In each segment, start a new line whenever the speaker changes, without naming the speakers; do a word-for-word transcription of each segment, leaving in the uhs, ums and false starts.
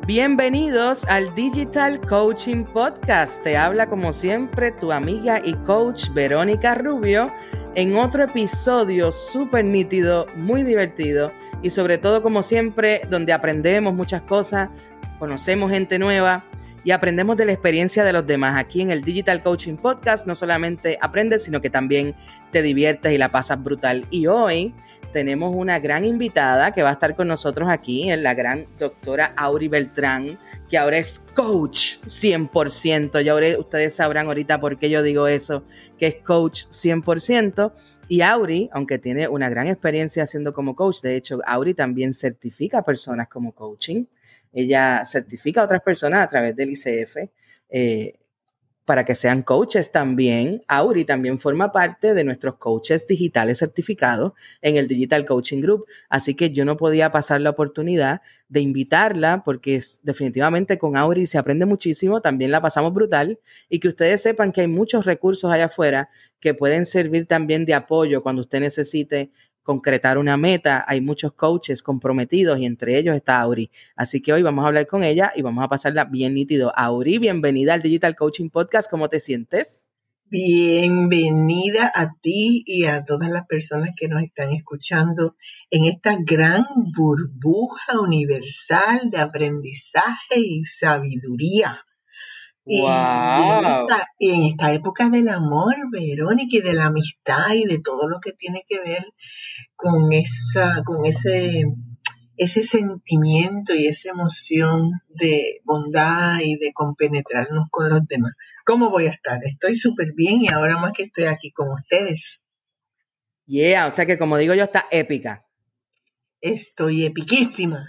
Bienvenidos al Digital Coaching Podcast. Te habla como siempre tu amiga y coach Verónica Rubio en otro episodio súper nítido, muy divertido y sobre todo como siempre donde aprendemos muchas cosas, conocemos gente nueva y aprendemos de la experiencia de los demás. Aquí en el Digital Coaching Podcast no solamente aprendes, sino que también te diviertes y la pasas brutal. Y hoy tenemos una gran invitada que va a estar con nosotros aquí, la gran doctora Auri Beltrán, que ahora es coach cien por ciento. Ya ahora ustedes sabrán ahorita por qué yo digo eso, que es coach cien por ciento. Y Auri, aunque tiene una gran experiencia haciendo como coach, de hecho, Auri también certifica a personas como coaching. Ella certifica a otras personas a través del I C F eh, para que sean coaches también. Auri también forma parte de nuestros coaches digitales certificados en el Digital Coaching Group. Así que yo no podía pasar la oportunidad de invitarla porque es, definitivamente con Auri se aprende muchísimo, también la pasamos brutal y que ustedes sepan que hay muchos recursos allá afuera que pueden servir también de apoyo cuando usted necesite concretar una meta. Hay muchos coaches comprometidos y entre ellos está Auri. Así que hoy vamos a hablar con ella y vamos a pasarla bien nítido. Auri, bienvenida al Digital Coaching Podcast. ¿Cómo te sientes?
Bienvenida a ti y a todas las personas que nos están escuchando en esta gran burbuja universal de aprendizaje y sabiduría.
¡Wow!
Y en esta, y en esta época del amor, Verónica, y de la amistad y de todo lo que tiene que ver con esa, con ese, ese sentimiento y esa emoción de bondad y de compenetrarnos con los demás. ¿Cómo voy a estar? Estoy súper bien y ahora más que estoy aquí con ustedes.
Yeah, o sea que como digo yo, está épica.
Estoy epiquísima.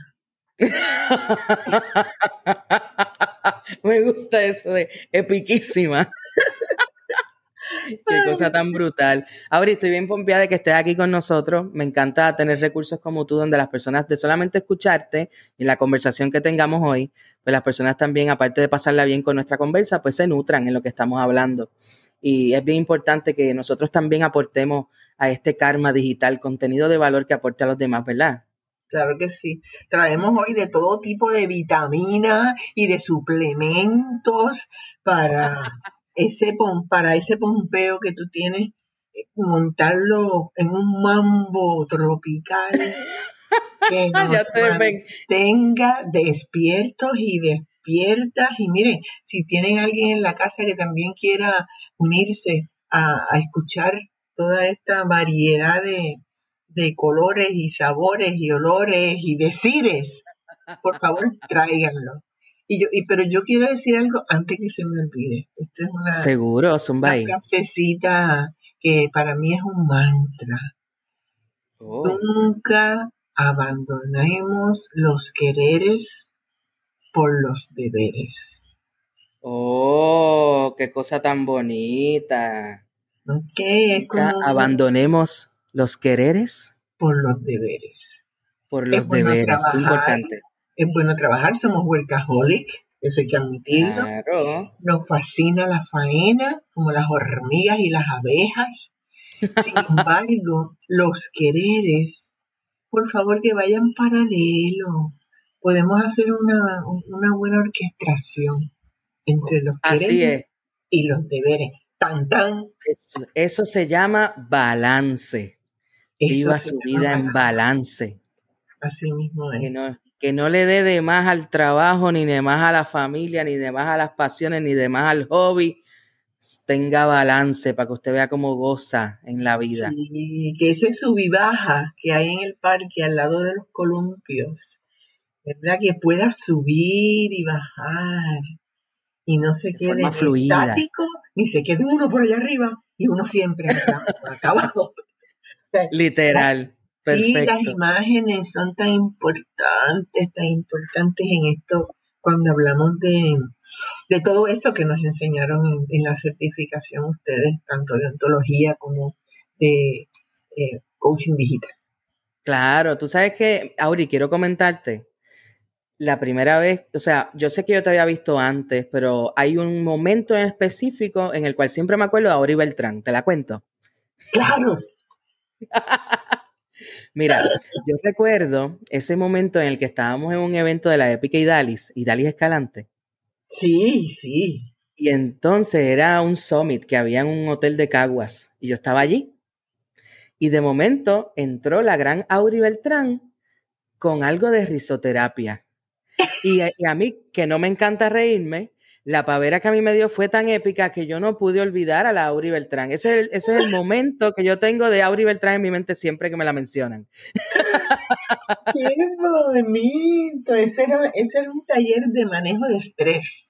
Me gusta eso de epiquísima. Qué cosa tan brutal. Auri, estoy bien pompeada de que estés aquí con nosotros. Me encanta tener recursos como tú, donde las personas, de solamente escucharte y la conversación que tengamos hoy, pues las personas también, aparte de pasarla bien con nuestra conversa, pues se nutran en lo que estamos hablando. Y es bien importante que nosotros también aportemos a este karma digital contenido de valor que aporte a los demás, ¿verdad?
Claro que sí. Traemos hoy de todo tipo de vitaminas y de suplementos para ese, para ese pompeo que tú tienes, montarlo en un mambo tropical que nos mantenga despiertos y despiertas. Y miren, si tienen alguien en la casa que también quiera unirse a, a escuchar toda esta variedad de de colores y sabores y olores y decires, por favor, tráiganlo. Y yo, y, pero yo quiero decir algo antes que se me olvide. Esto es una,
Seguro,
una frasecita que para mí es un mantra. Oh. Nunca abandonemos los quereres por los deberes.
Oh, qué cosa tan bonita.
Ok, es como...
Abandonemos los quereres
por los deberes.
Por los es bueno deberes, trabajar, qué importante.
Es bueno trabajar, somos workaholic, eso hay que admitirlo.
Claro.
Nos fascina la faena, como las hormigas y las abejas. Sin embargo, los quereres, por favor, que vayan paralelo. Podemos hacer una, una buena orquestación entre los quereres y los deberes. Tan, tan.
Eso, eso se llama balance.
Eso
Viva su vida balance. En balance.
Así mismo es.
Que no, que no le dé de más al trabajo, ni de más a la familia, ni de más a las pasiones, ni de más al hobby. Tenga balance para que usted vea cómo goza en la vida.
Sí, que ese sub y baja que hay en el parque al lado de los columpios, ¿verdad? Que pueda subir y bajar y no se quede estático, ni se quede uno por allá arriba y uno siempre acá, por acá abajo.
Literal.
Las,
perfecto.
Sí, las imágenes son tan importantes, tan importantes en esto cuando hablamos de, de todo eso que nos enseñaron en, en la certificación ustedes, tanto de ontología como de eh, coaching digital.
Claro, tú sabes que, Auri, quiero comentarte, la primera vez, o sea, yo sé que yo te había visto antes, pero hay un momento en específico en el cual siempre me acuerdo de Auri Beltrán, ¿te la cuento?
¡Claro!
Mira, yo recuerdo ese momento en el que estábamos en un evento de la Épica Idalis, Idalis Escalante,
Sí, sí.
y entonces era un summit que había en un hotel de Caguas, y yo estaba allí, y de momento entró la gran Auri Beltrán con algo de risoterapia. Y a, y a mí, que no me encanta reírme, la pavera que a mí me dio fue tan épica que yo no pude olvidar a la Auri Beltrán. Ese es el, ese es el momento que yo tengo de Auri Beltrán en mi mente siempre que me la mencionan.
¡Qué bonito! Ese era, ese era un taller de manejo de estrés.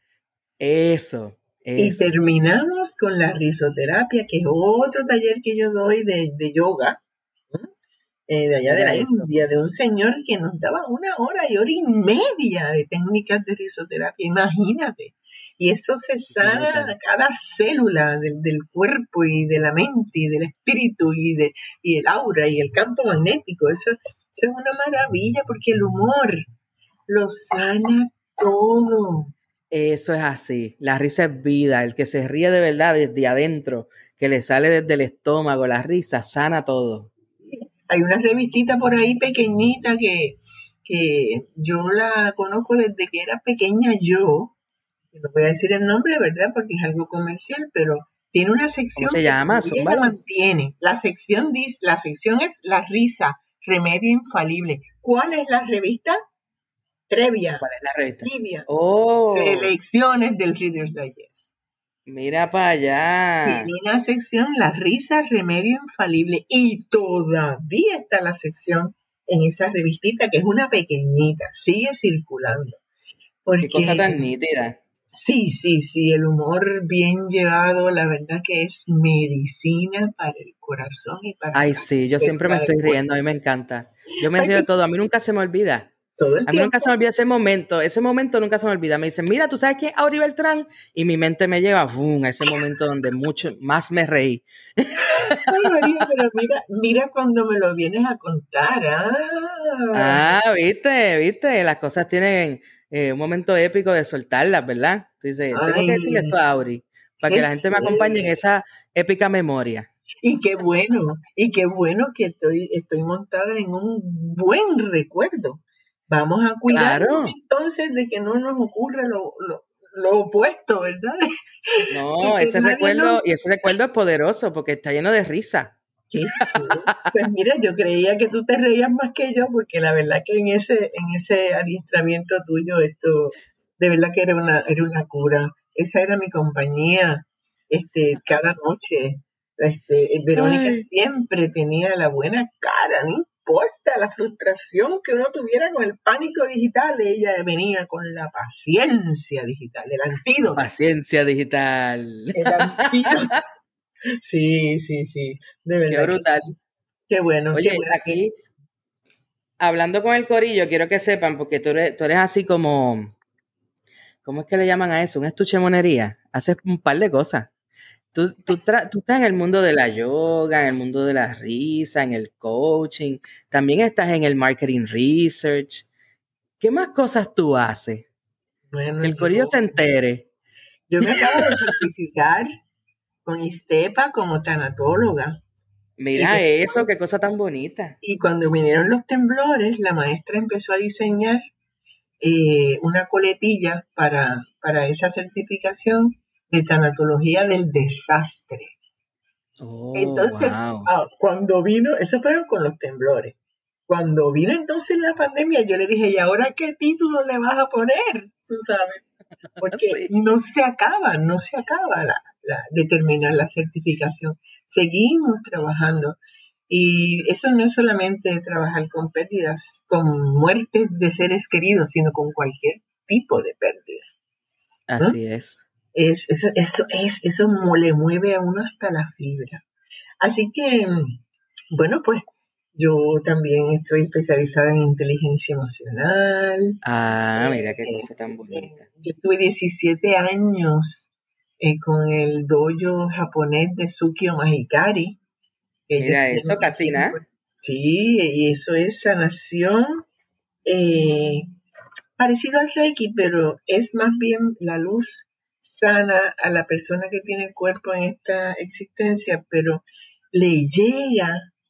Eso,
Y
eso.
terminamos con la risoterapia, que es otro taller que yo doy de, de yoga, ¿no? Eh, de allá de
Mira
la
eso.
India, de un señor que nos daba una hora y hora y media de técnicas de risoterapia, imagínate. Y eso se sana
Brutal.
cada célula del, del cuerpo y de la mente y del espíritu y, de, y el aura y el campo magnético. Eso, eso es una maravilla porque el humor lo sana todo.
Eso es así. La risa es vida. El que se ríe de verdad desde adentro, que le sale desde el estómago, la risa sana todo.
Hay una revistita por ahí pequeñita que, que yo la conozco desde que era pequeña yo. No voy a decir el nombre, ¿verdad? Porque es algo comercial, pero tiene una
¿Cómo
sección
se
que
llama?
todavía la
Zúmbalo.
mantiene. La sección dice, la sección es La risa, remedio infalible. ¿Cuál es la revista? Trevia,
¿Cuál es la revista?
Trivia,
Oh,
selecciones del Reader's Digest.
mira para
Tiene
allá.
una sección, La risa, remedio infalible, y todavía está la sección en esa revistita, que es una pequeñita, sigue circulando.
Qué cosa
Porque
tan nítida.
sí, sí, sí, el humor bien llevado, la verdad que es medicina para el corazón y para
Ay,
cada
sí, yo siempre me
célula del
estoy
cuerpo.
riendo, a mí me encanta. Yo me
Ay,
río de
que
todo, a mí nunca se me olvida.
todo el
A mí nunca se
tiempo.
me olvida ese momento, ese momento nunca se me olvida. Me dicen, mira, ¿tú sabes quién es Auri Beltrán? Y mi mente me lleva, ¡bum!, a ese momento donde mucho más me reí.
Ay, María, pero mira, mira cuando me lo vienes a contar. Ah,
Ah, viste, viste, las cosas tienen eh, un momento épico de soltarlas, ¿verdad? Tú dices, tengo que
ay,
decirle esto a Auri, para que
qué
la gente me acompañe en
chévere.
esa épica memoria.
Y qué bueno, y qué bueno que estoy, estoy montada en un buen recuerdo. Vamos a cuidarnos
Claro,
entonces de que no nos ocurra lo, lo, lo opuesto, ¿verdad? Y
no,
que
ese
nadie
recuerdo,
nos...
y ese recuerdo es poderoso porque está lleno de risa.
Qué chulo. Pues mira, yo creía que tú te reías más que yo, porque la verdad que en ese, en ese adiestramiento tuyo, esto, de verdad que era una, era una cura. Esa era mi compañía, este, cada noche. Este, Verónica
Ay,
siempre tenía la buena cara, no importa la frustración que uno tuviera con el pánico digital, ella venía con la paciencia digital, el antídoto,
paciencia digital.
el antídoto. Sí, sí, sí, de
Qué
verdad que
brutal.
sí. Qué bueno, qué
Oye,
bueno que
aquí, hablando con el corillo, quiero que sepan, porque tú eres, tú eres así como, ¿cómo es que le llaman a eso? Un estuche de monería. Haces un par de cosas. Tú, tú, tra- tú estás en el mundo de la yoga, en el mundo de la risa, en el coaching, también estás en el marketing research. ¿Qué más cosas tú haces?
bueno,
Que el corillo
yo,
se entere.
yo me acabo de certificar con ISTEPA como tanatóloga. Y
Mira eso, qué
después,
cosa tan bonita.
y cuando vinieron los temblores, la maestra empezó a diseñar eh, una coletilla para, para esa certificación de tanatología del desastre.
Oh,
Entonces,
wow.
ah, cuando vino, eso fueron con los temblores. Cuando vino entonces la pandemia, yo le dije, ¿y ahora qué título le vas a poner? Tú sabes, porque
Sí.
no se acaba, no se acaba la, la, de terminar la certificación. Seguimos trabajando. Y eso no es solamente trabajar con pérdidas, con muertes de seres queridos, sino con cualquier tipo de pérdida, ¿no?
Así es.
Es, eso, eso, es, eso le mueve a uno hasta la fibra. Así que, bueno, pues yo también estoy especializada en inteligencia emocional.
Ah, mira qué
Eh,
cosa tan
eh,
bonita.
yo tuve diecisiete años eh, con el dojo japonés de Tsukio Mahikari, que ellos
Mira
tienen
eso,
aquí
casi
en
nada.
Puerto- Sí, y eso es sanación, eh, parecido al Reiki, pero es más bien la luz sana a la persona que tiene el cuerpo en esta existencia, pero le llega,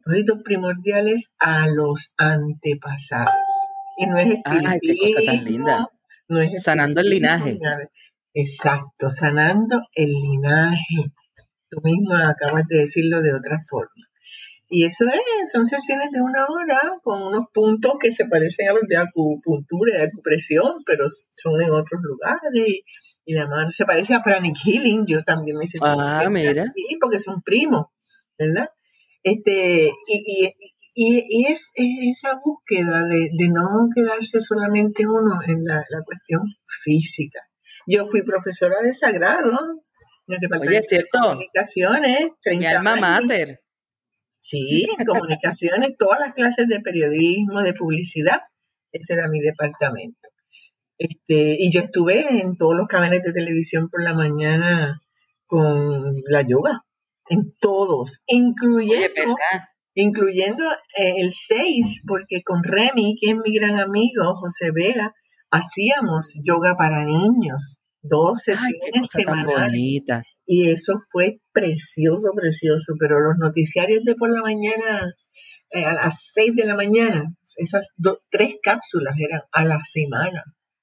propósitos primordiales a los antepasados. Y no es
Ay, qué cosa tan
espiritismo,
linda.
no es
Sanando el
espiritismo,
linaje.
nada. Exacto, sanando el linaje. Tú misma acabas de decirlo de otra forma. Y eso es, son sesiones de una hora con unos puntos que se parecen a los de acupuntura y de acupresión, pero son en otros lugares. Y, y la mano se parece a Pranic Healing. Yo también me siento
Ah,
en Pranic
mira.
Healing porque son primos, ¿verdad? Este, y, y, y, y es, es esa búsqueda de, de no quedarse solamente uno en la, la cuestión física. Yo fui profesora de sagrado en el
Oye, es
Departamento de
cierto,
Comunicaciones,
mi
treinta
alma
años.
mater.
Sí, en comunicaciones, todas las clases de periodismo, de publicidad, ese era mi departamento. Este, y yo estuve en todos los canales de televisión por la mañana con la yoga, en todos,
Oye,
incluyendo,
¿verdad?
incluyendo eh, el seis, porque con Remy, que es mi gran amigo, José Vega, hacíamos yoga para niños, dos
Ay, qué
sesiones
cosa tan
semanales.
bonita.
Y eso fue precioso, precioso, pero los noticiarios de por la mañana, eh, a las seis de la mañana, esas do- tres cápsulas eran a la semana.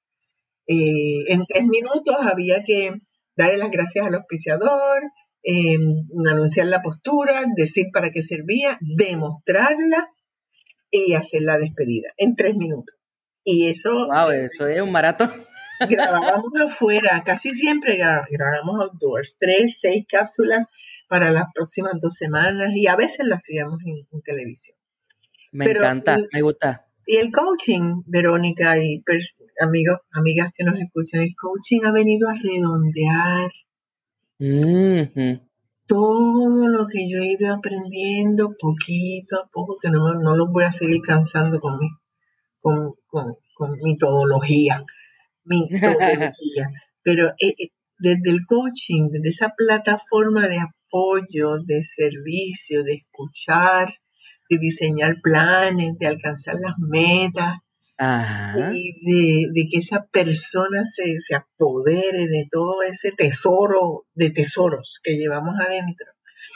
Eh, en tres minutos había que darle las gracias al auspiciador, eh, anunciar la postura, decir para qué servía, demostrarla y hacer la despedida en tres minutos. Y eso
Wow,
eh,
eso es un maratón.
grabábamos afuera, casi siempre gra- grabábamos outdoors, tres, seis cápsulas para las próximas dos semanas y a veces las hacíamos en, en televisión.
Me
Pero,
encanta, me gusta.
y el coaching, Verónica y pers- amigos, amigas que nos escuchan, el coaching ha venido a redondear
Ujú.
todo lo que yo he ido aprendiendo poquito a poco, que no, no los voy a seguir cansando con mi, con, con, con metodología. metodología, pero eh, eh, desde el coaching, desde esa plataforma de apoyo, de servicio, de escuchar, de diseñar planes, de alcanzar las metas
Ajá,
y de, de que esa persona se, se apodere de todo ese tesoro de tesoros que llevamos adentro.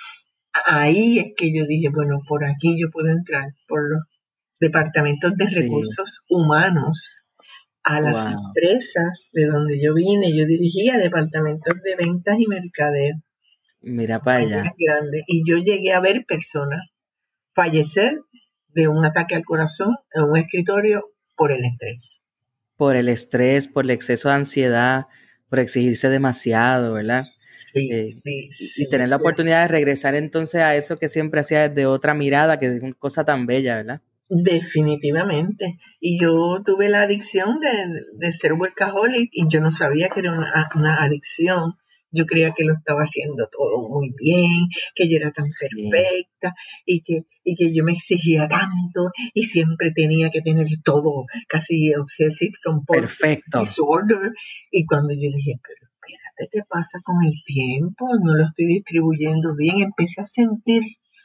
Ahí es que yo dije, bueno, por aquí yo puedo entrar, por los departamentos de
sí,
recursos humanos a las
wow.
empresas de donde yo vine. Yo dirigía departamentos de ventas y mercadeo,
Mira para
compañías
allá.
grandes, y yo llegué a ver personas fallecer de un ataque al corazón en un escritorio por el estrés.
Por el estrés, por el exceso de ansiedad, por exigirse demasiado, ¿verdad?
Sí,
Eh,
sí,
y, y
sí,
tener la
sí.
oportunidad de regresar entonces a eso que siempre hacía desde otra mirada, que es una cosa tan bella, ¿verdad?
Definitivamente. Y yo tuve la adicción de, de ser workaholic y yo no sabía que era una, una adicción. Yo creía que lo estaba haciendo todo muy bien, que yo era tan
Sí,
perfecta y que, y que yo me exigía tanto y siempre tenía que tener todo casi obsessive compulsive
perfecto.
disorder. Y cuando yo dije, pero espérate, ¿qué pasa con el tiempo? No lo estoy distribuyendo bien. Empecé a sentir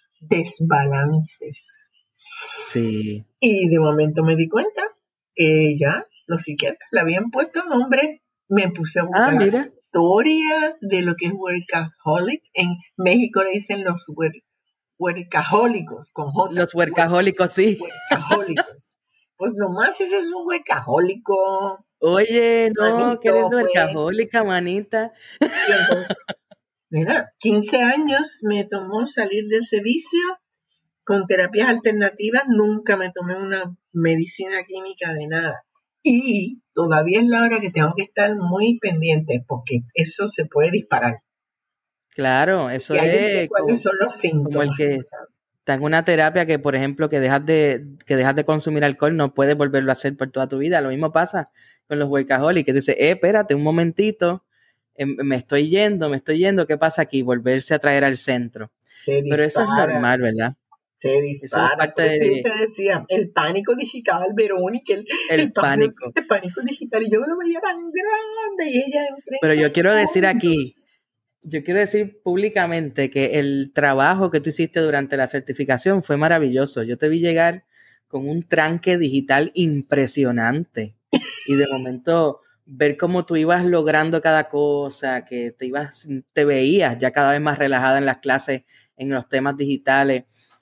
desbalances.
Sí.
Y de momento me di cuenta que ya los psiquiatras le habían puesto nombre. Me puse a
Ah,
buscar la
mira,
historia de lo que es workaholic. En México le dicen los wer- workahólicos, con J.
los huercajólicos, sí.
Workahólicos. Pues nomás ese es un workahólico,
Oye, no, que eres
manito, pues.
huercajólica, manita.
Y entonces, mira, quince años me tomó salir de ese vicio con terapias alternativas. Nunca me tomé una medicina química de nada. Y todavía es la hora que tengo que estar muy pendiente porque eso se puede disparar.
Claro,
Y
eso
ya yo sé
es
cuáles
como,
son los
como el
síntomas, tú
que
sabes.
está en una terapia que, por ejemplo, que dejas de, que dejas de consumir alcohol, no puedes volverlo a hacer por toda tu vida. Lo mismo pasa con los workaholics, que tú dices, eh, espérate un momentito, eh, me estoy yendo, me estoy yendo, ¿qué pasa aquí? Volverse a traer al centro.
Se
Pero eso es
dispara,
normal, ¿verdad?
se
Eso es
dispara.
parte
Por eso yo
del
te decía, el pánico digital, Verónica, el, el,
el
pánico,
pánico.
el pánico digital. Y yo me lo veía tan grande y ella en
Pero
treinta
yo quiero decir aquí,
segundos.
yo quiero decir públicamente que el trabajo que tú hiciste durante la certificación fue maravilloso. Yo te vi llegar con un tranque digital impresionante y de momento ver cómo tú ibas logrando cada cosa, que te ibas, te veías ya cada vez más relajada en las clases, en los temas digitales.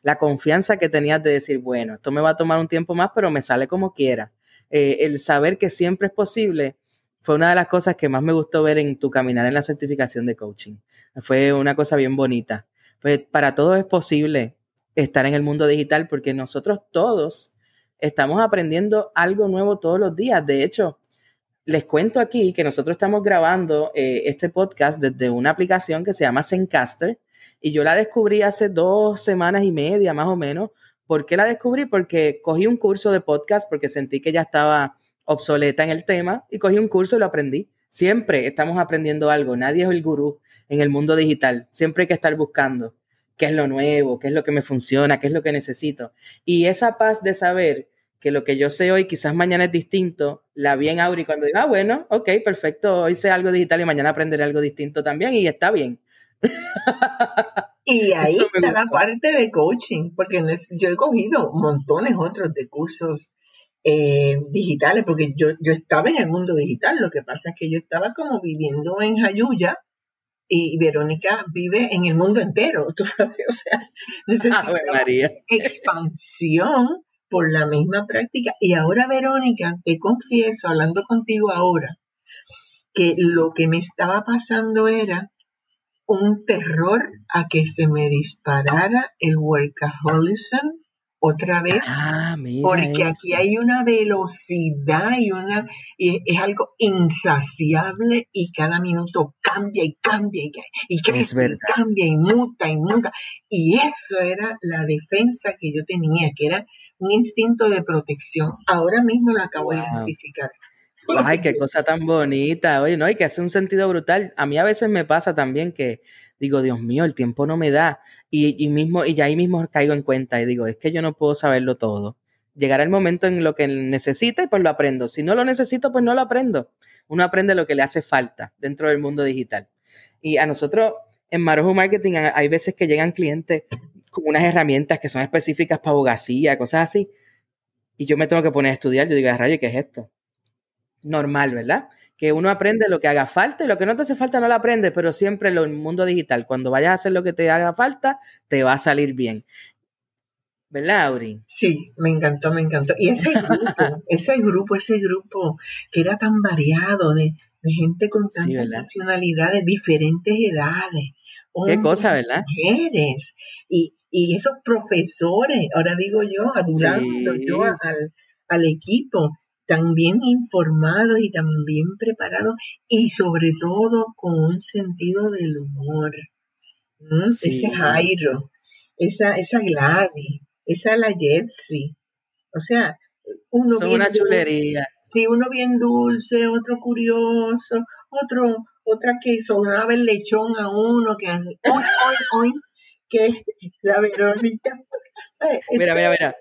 la confianza que tenías de decir, bueno, esto me va a tomar un tiempo más, pero me sale como quiera. Eh, el saber que siempre es posible fue una de las cosas que más me gustó ver en tu caminar en la certificación de coaching. Fue una cosa bien bonita. Pues para todos es posible estar en el mundo digital porque nosotros todos estamos aprendiendo algo nuevo todos los días. De hecho, les cuento aquí que nosotros estamos grabando eh, este podcast desde una aplicación que se llama Zencastr y yo la descubrí hace dos semanas y media más o menos. ¿Por qué la descubrí? Porque cogí un curso de podcast porque sentí que ya estaba obsoleta en el tema y cogí un curso y lo aprendí. Siempre estamos aprendiendo algo, nadie es el gurú en el mundo digital, siempre hay que estar buscando qué es lo nuevo, qué es lo que me funciona, qué es lo que necesito. Y esa paz de saber que lo que yo sé hoy quizás mañana es distinto, la vi en Auri cuando digo, ah, bueno, ok, perfecto, hoy sé algo digital y mañana aprenderé algo distinto también y está bien.
Y ahí está la parte de coaching, porque no es, yo he cogido montones otros de cursos eh, digitales, porque yo, yo estaba en el mundo digital, lo que pasa es que yo estaba como viviendo en Jayuya y Verónica vive en el mundo entero, tú sabes, o sea, necesitamos expansión por la misma práctica. Y ahora, Verónica, te confieso, hablando contigo ahora, que lo que me estaba pasando era un terror a que se me disparara el workaholism otra vez,
ah,
porque
eso.
Aquí hay una velocidad y una y es algo insaciable y cada minuto cambia y cambia y, y crece y cambia y muta y muta. Y eso era la defensa que yo tenía, que era un instinto de protección. Ahora mismo lo acabo wow. de identificar.
Ay, qué cosa tan bonita. Oye, no, y que hace un sentido brutal. A mí a veces me pasa también que digo, Dios mío, el tiempo no me da. Y, y mismo, y ya ahí mismo caigo en cuenta y digo, es que yo no puedo saberlo todo. Llegará el momento en lo que necesita y pues lo aprendo. Si no lo necesito, pues no lo aprendo. Uno aprende lo que le hace falta dentro del mundo digital. Y a nosotros en Marujo Marketing hay veces que llegan clientes con unas herramientas que son específicas para abogacía, cosas así. Y yo me tengo que poner a estudiar. Yo digo, rayo, ¿qué es esto? Normal, ¿verdad? Que uno aprende lo que haga falta y lo que no te hace falta no lo aprende, pero siempre en el mundo digital, cuando vayas a hacer lo que te haga falta, te va a salir bien. ¿Verdad, Auri?
Sí, me encantó, me encantó. Y ese grupo, ese grupo, ese grupo que era tan variado de, de gente con tantas sí, nacionalidades, diferentes edades.
Qué cosa, ¿verdad?
Mujeres. Y, y esos profesores, ahora digo yo, adulando sí. yo al, al equipo, tan bien informados y tan bien preparados y sobre todo con un sentido del humor. ¿Mm? Sí. Ese Jairo, esa, esa Gladys, esa la Jetsi. O sea, uno
Son
bien
una
dulce,
chulería.
Sí, uno bien dulce, otro curioso, otro, otra que sonaba el lechón a uno, que hace, hoy, hoy, hoy, que la Verónica.
Mira, mira, mira.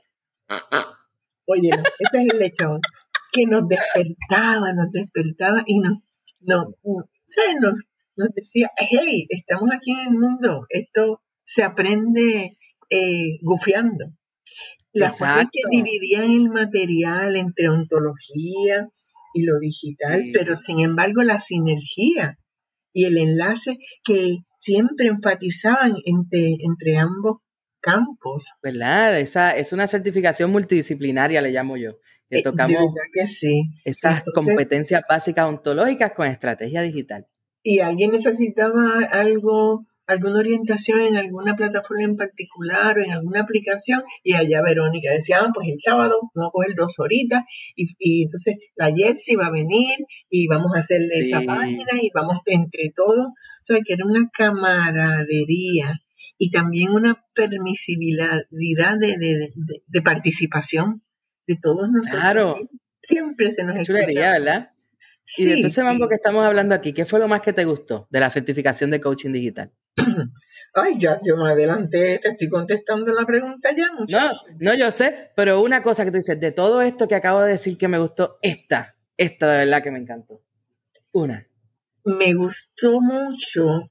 Oye, no, ese es el lechón, que nos despertaba, nos despertaba y nos, no, no, ¿sabes? Nos, nos decía, hey, estamos aquí en el mundo, esto se aprende eh, gufiando. La forma en que dividían el material entre ontología y lo digital, sí. pero sin embargo la sinergia y el enlace que siempre enfatizaban entre, entre ambos campos.
¿Verdad? Esa es una certificación multidisciplinaria, le llamo yo. Que
Eh,
tocamos
de verdad que sí.
Esas Entonces, competencias básicas ontológicas con estrategia digital.
Y alguien necesitaba algo, alguna orientación en alguna plataforma en particular o en alguna aplicación, y allá Verónica decía, ah, pues el sábado vamos a coger dos horitas, y, y entonces la Jessie va a venir y vamos a hacerle sí. esa página y vamos entre todos. O sea, que era una camaradería y también una permisibilidad de, de, de, de participación de todos nosotros.
Claro.
Sí, siempre se nos
escucha, ¿verdad?
Sí,
y de todo ese
sí.
mambo que estamos hablando aquí, ¿qué fue lo más que te gustó de la certificación de coaching digital?
Ay, ya, yo me adelanté, te estoy contestando la pregunta ya, muchachos.
No, no, yo sé, pero una cosa que tú dices, de todo esto que acabo de decir que me gustó, esta, esta de verdad que me encantó. Una.
Me gustó mucho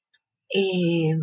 eh,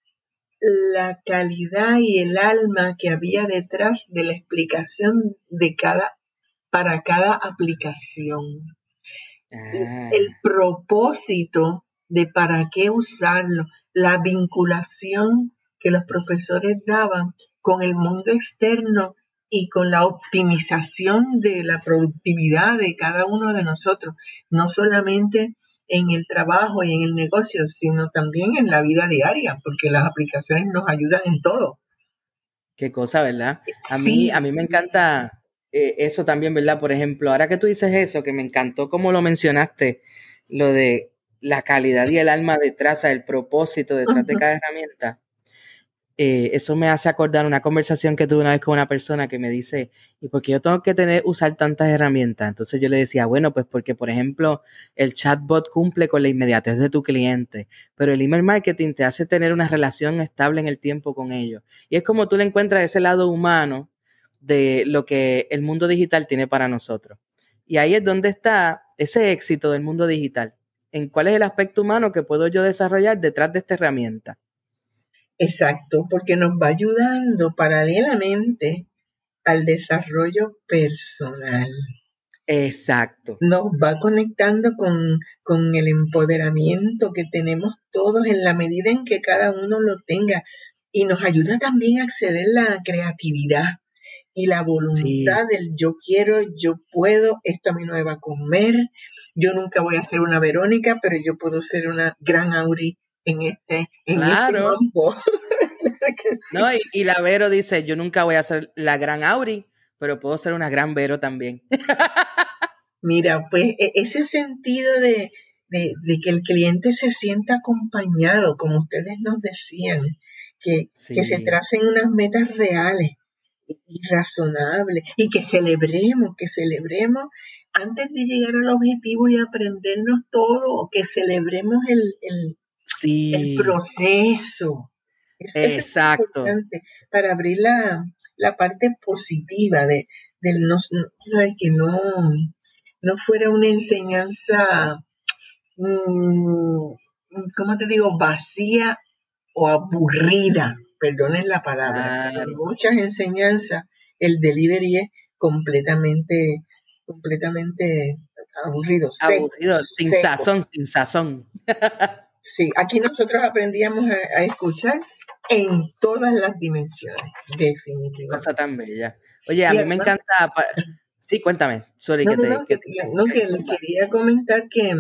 la calidad y el alma que había detrás de la explicación de cada, para cada aplicación. Ah. El propósito de para qué usarlo, la vinculación que los profesores daban con el mundo externo y con la optimización de la productividad de cada uno de nosotros, no solamente en el trabajo y en el negocio, sino también en la vida diaria, porque las aplicaciones nos ayudan en todo.
Qué cosa, ¿verdad? A mí,
Sí,
a mí me
sí.
encanta eh, eso también, ¿verdad? Por ejemplo, ahora que tú dices eso, que me encantó como lo mencionaste, lo de la calidad y el alma detrás, o sea, el propósito detrás de
Uh-huh.
cada herramienta. Eh, eso me hace acordar una conversación que tuve una vez con una persona que me dice, ¿y por qué yo tengo que tener, usar tantas herramientas? Entonces yo le decía, bueno, pues porque, por ejemplo, el chatbot cumple con la inmediatez de tu cliente, pero el email marketing te hace tener una relación estable en el tiempo con ellos. Y es como tú le encuentras ese lado humano de lo que el mundo digital tiene para nosotros. Y ahí es donde está ese éxito del mundo digital. ¿En cuál es el aspecto humano que puedo yo desarrollar detrás de esta herramienta?
Exacto, porque nos va ayudando paralelamente al desarrollo personal.
Exacto.
Nos va conectando con, con el empoderamiento que tenemos todos en la medida en que cada uno lo tenga. Y nos ayuda también a acceder a la creatividad y la
Sí.
voluntad del yo quiero, yo puedo, esto a mí no me va a comer, yo nunca voy a ser una Verónica, pero yo puedo ser una gran Auri en este, en este
Claro,
campo.
¿no? Y, y la Vero dice, yo nunca voy a ser la gran Auri, pero puedo ser una gran Vero también.
Mira, pues e- ese sentido de, de, de que el cliente se sienta acompañado, como ustedes nos decían, que, que se
Sí,
tracen unas metas reales y, y razonables y que celebremos, que celebremos antes de llegar al objetivo y aprendernos todo, que celebremos el, el, el
sí,
proceso. Es, eso es
exacto.
importante para abrir la, la parte positiva de, del no, no- tú sabes que no, no fuera una enseñanza, mm, ¿cómo te digo? Vacía o aburrida, perdonen la palabra, porque en
Claro.
muchas enseñanzas el delivery es completamente, completamente aburrido, seco,
Aburrido, sin
seco.
sazón, sin sazón.
Sí, aquí nosotros aprendíamos a, a escuchar en todas las dimensiones,
Qué cosa
definitivamente.
tan bella. Oye, a
Y
mí me
además,
encanta. pa- Sí, cuéntame. Sorry
no,
que
no,
te,
no, que,
que te
no, que les
zumba.
quería comentar que,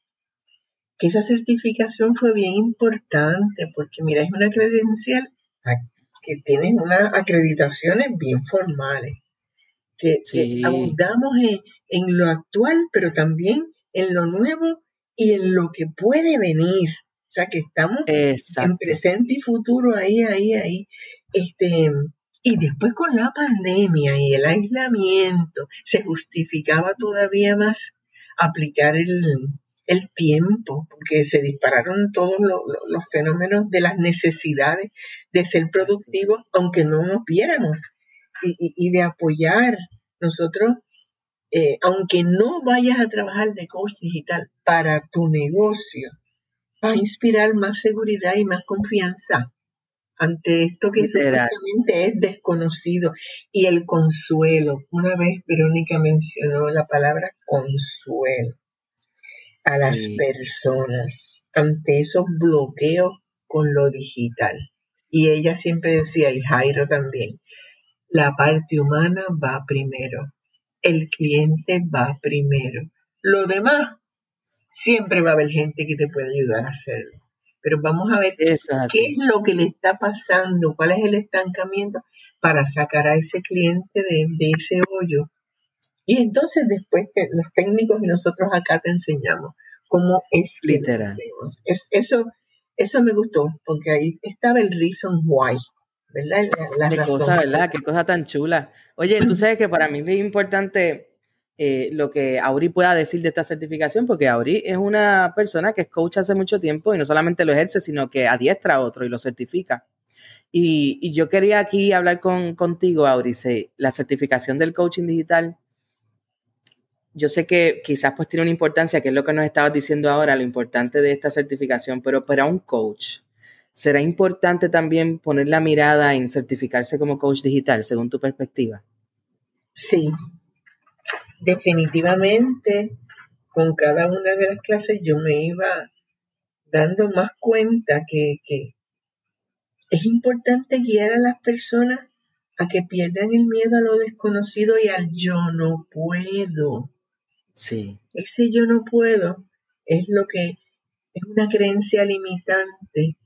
que esa certificación fue bien importante, porque mira, es una credencial a- que tiene unas acreditaciones bien formales, que, que
Sí,
abundamos en, en lo actual, pero también en lo nuevo y en lo que puede venir. O sea, que estamos en
exacto.
presente y futuro, ahí, ahí, ahí. Este, y después con la pandemia y el aislamiento, se justificaba todavía más aplicar el, el tiempo, porque se dispararon todos lo- lo- los fenómenos de las necesidades de ser
Así es.
productivos, aunque no nos viéramos, y, y- y de apoyar. Nosotros, eh, aunque no vayas a trabajar de coach digital para tu negocio, va a inspirar más seguridad y más confianza ante esto que
Literal.
supuestamente es desconocido. Y el consuelo, una vez Verónica mencionó la palabra consuelo a las
Sí,
personas ante esos bloqueos con lo digital. Y ella siempre decía, y Jairo también, la parte humana va primero, el cliente va primero. Lo demás siempre va a haber gente que te puede ayudar a hacerlo. Pero vamos a ver
eso es
qué
así.
es lo que le está pasando, cuál es el estancamiento para sacar a ese cliente de, de ese hoyo. Y entonces después te- los técnicos y nosotros acá te enseñamos cómo es que lo
Literal.
hacemos. Es, eso, eso me gustó, porque ahí estaba el reason why, ¿verdad? La, la
Qué
razón
cosa,
por
¿verdad? Qué cosa tan chula. Oye, tú sabes que para mí es bien importante eh, lo que Auri pueda decir de esta certificación, porque Auri es una persona que es coach hace mucho tiempo y no solamente lo ejerce, sino que adiestra a otro y lo certifica. Y, y yo quería aquí hablar con, contigo, Auri, se- la certificación del coaching digital. Yo sé que quizás pues tiene una importancia, que es lo que nos estabas diciendo ahora, lo importante de esta certificación, pero para un coach, ¿será importante también poner la mirada en certificarse como coach digital, según tu perspectiva?
Sí, definitivamente con cada una de las clases yo me iba dando más cuenta que, que es importante guiar a las personas a que pierdan el miedo a lo desconocido y al yo no puedo.
Sí.
Ese yo no puedo es lo que es una creencia limitante.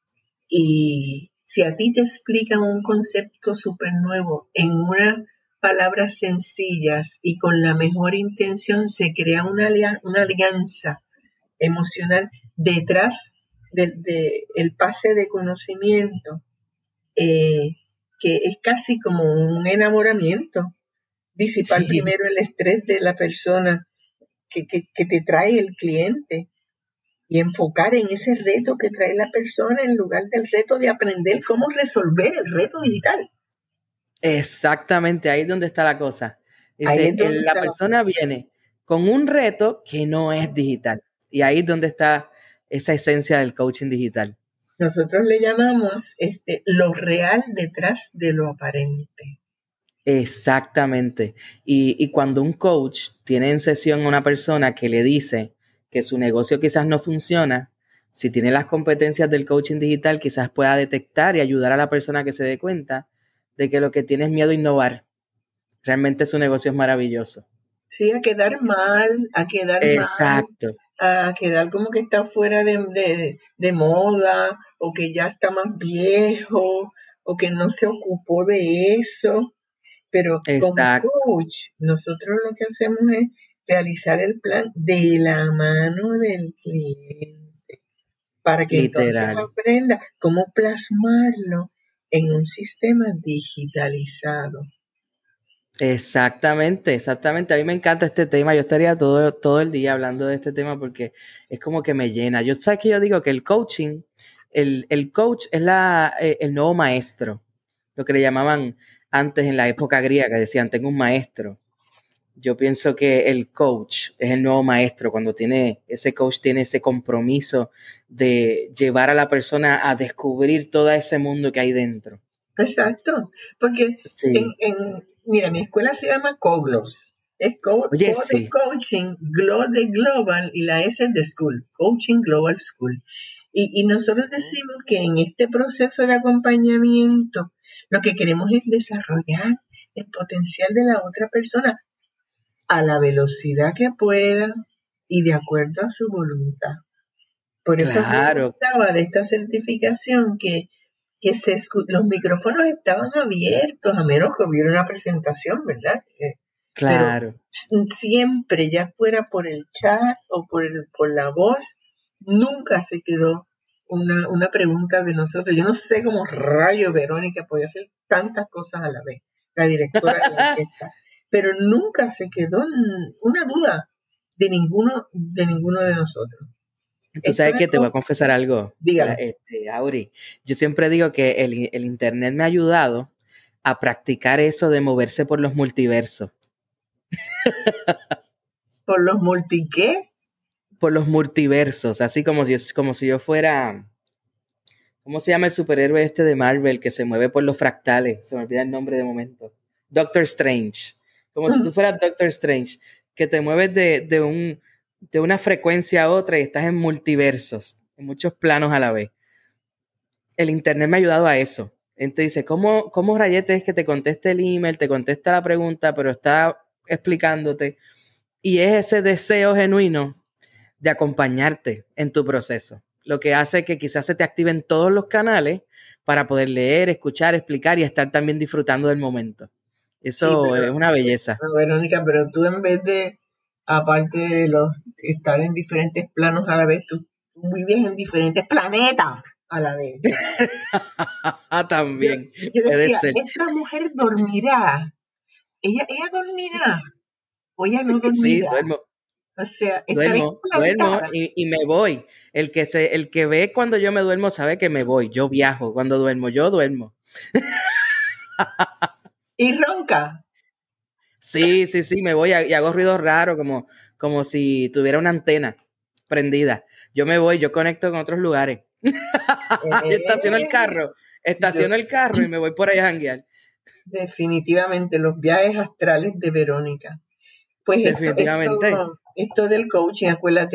Y si a ti te explican un concepto súper nuevo en unas palabras sencillas y con la mejor intención, se crea una, una alianza emocional detrás del de, el pase de conocimiento, eh, que es casi como un enamoramiento. Disipar
Sí.
primero el estrés de la persona que, que, que te trae el cliente y enfocar en ese reto que trae la persona en lugar del reto de aprender cómo resolver el reto digital.
Exactamente, ahí es donde está la cosa.
Ahí
Dice,
es donde
el- la
está la
persona
cosa.
viene con un reto que no es digital. Y ahí es donde está esa esencia del coaching digital.
Nosotros le llamamos este, lo real detrás de lo aparente.
Exactamente. Y, y cuando un coach tiene en sesión a una persona que le dice que su negocio quizás no funciona, si tiene las competencias del coaching digital, quizás pueda detectar y ayudar a la persona a que se dé cuenta de que lo que tiene es miedo a innovar. Realmente su negocio es maravilloso.
Sí, a quedar mal, a quedar mal,
Exacto.
a quedar como que está fuera de, de, de moda, o que ya está más viejo, o que no se ocupó de eso. Pero como
Exacto.
coach, nosotros lo que hacemos es realizar el plan de la mano del cliente para que entonces
Literal.
aprenda cómo plasmarlo en un sistema digitalizado.
Exactamente, exactamente. A mí me encanta este tema. Yo estaría todo, todo el día hablando de este tema porque es como que me llena. Yo sabes que yo digo que el coaching, el, el coach es la, eh, el nuevo maestro, lo que le llamaban antes en la época griega, que decían, tengo un maestro. Yo pienso que el coach es el nuevo maestro cuando tiene, ese coach tiene ese compromiso de llevar a la persona a descubrir todo ese mundo que hay dentro.
Exacto, porque en,
Sí.
en, mira, mi escuela se llama COGLOS. Es Co,
Oye,
Co de
sí.
Coaching, GLO de Global y la S de School, Coaching Global School. Y, y nosotros decimos que en este proceso de acompañamiento lo que queremos es desarrollar el potencial de la otra persona a la velocidad que pueda y de acuerdo a su voluntad. Por eso a mí me
Claro,
gustaba de esta certificación que, que se escu- los micrófonos estaban abiertos, a menos que hubiera una presentación, ¿verdad? Eh, pero
claro.
siempre, ya fuera por el chat o por, el, por la voz, nunca se quedó una, una pregunta de nosotros. Yo no sé cómo rayo Verónica podía hacer tantas cosas a la vez, la directora de la orquesta, pero nunca se quedó una duda de ninguno de ninguno de nosotros.
Tú
Esto
sabes
de
que te voy a
co-
confesar algo, la-
dígame.
este, Auri. Yo siempre digo que el, el internet me ha ayudado a practicar eso de moverse por los multiversos.
¿Por los multi qué?
Por los multiversos, así como si, como si yo fuera, ¿cómo se llama el superhéroe este de Marvel que se mueve por los fractales? Se me olvida el nombre de momento. Doctor Strange. Como si tú fueras Doctor Strange, que te mueves de, de, un, de una frecuencia a otra y estás en multiversos, en muchos planos a la vez. El internet me ha ayudado a eso. Él te dice, ¿cómo, cómo rayete es que te conteste el email, te contesta la pregunta, pero está explicándote? Y es ese deseo genuino de acompañarte en tu proceso, lo que hace que quizás se te activen todos los canales para poder leer, escuchar, explicar y estar también disfrutando del momento.
Sí,
Eso
pero,
es una belleza.
pero, Verónica, pero tú en vez de, aparte de los estar en diferentes planos a la vez, tú, tú vives en diferentes planetas a la vez. Yo,
También
yo
puede
decía,
ser.
esta mujer dormirá, ella, ella dormirá o ella no
Sí,
dormirá.
duermo.
O sea, estaré
Duermo, duermo
implantada.
y, y me voy. El que se, el que ve cuando yo me duermo sabe que me voy. Yo viajo cuando duermo, yo duermo.
Y ronca.
Sí, sí, sí, me voy y hago ruidos raros como, como si tuviera una antena prendida. Yo me voy, yo conecto con otros lugares. Yo estaciono el
Eh,
carro,
yo,
estaciono el carro y me voy por ahí a janguear.
definitivamente los viajes astrales de Verónica. Pues esto,
Definitivamente.
esto, esto del coaching, acuérdate,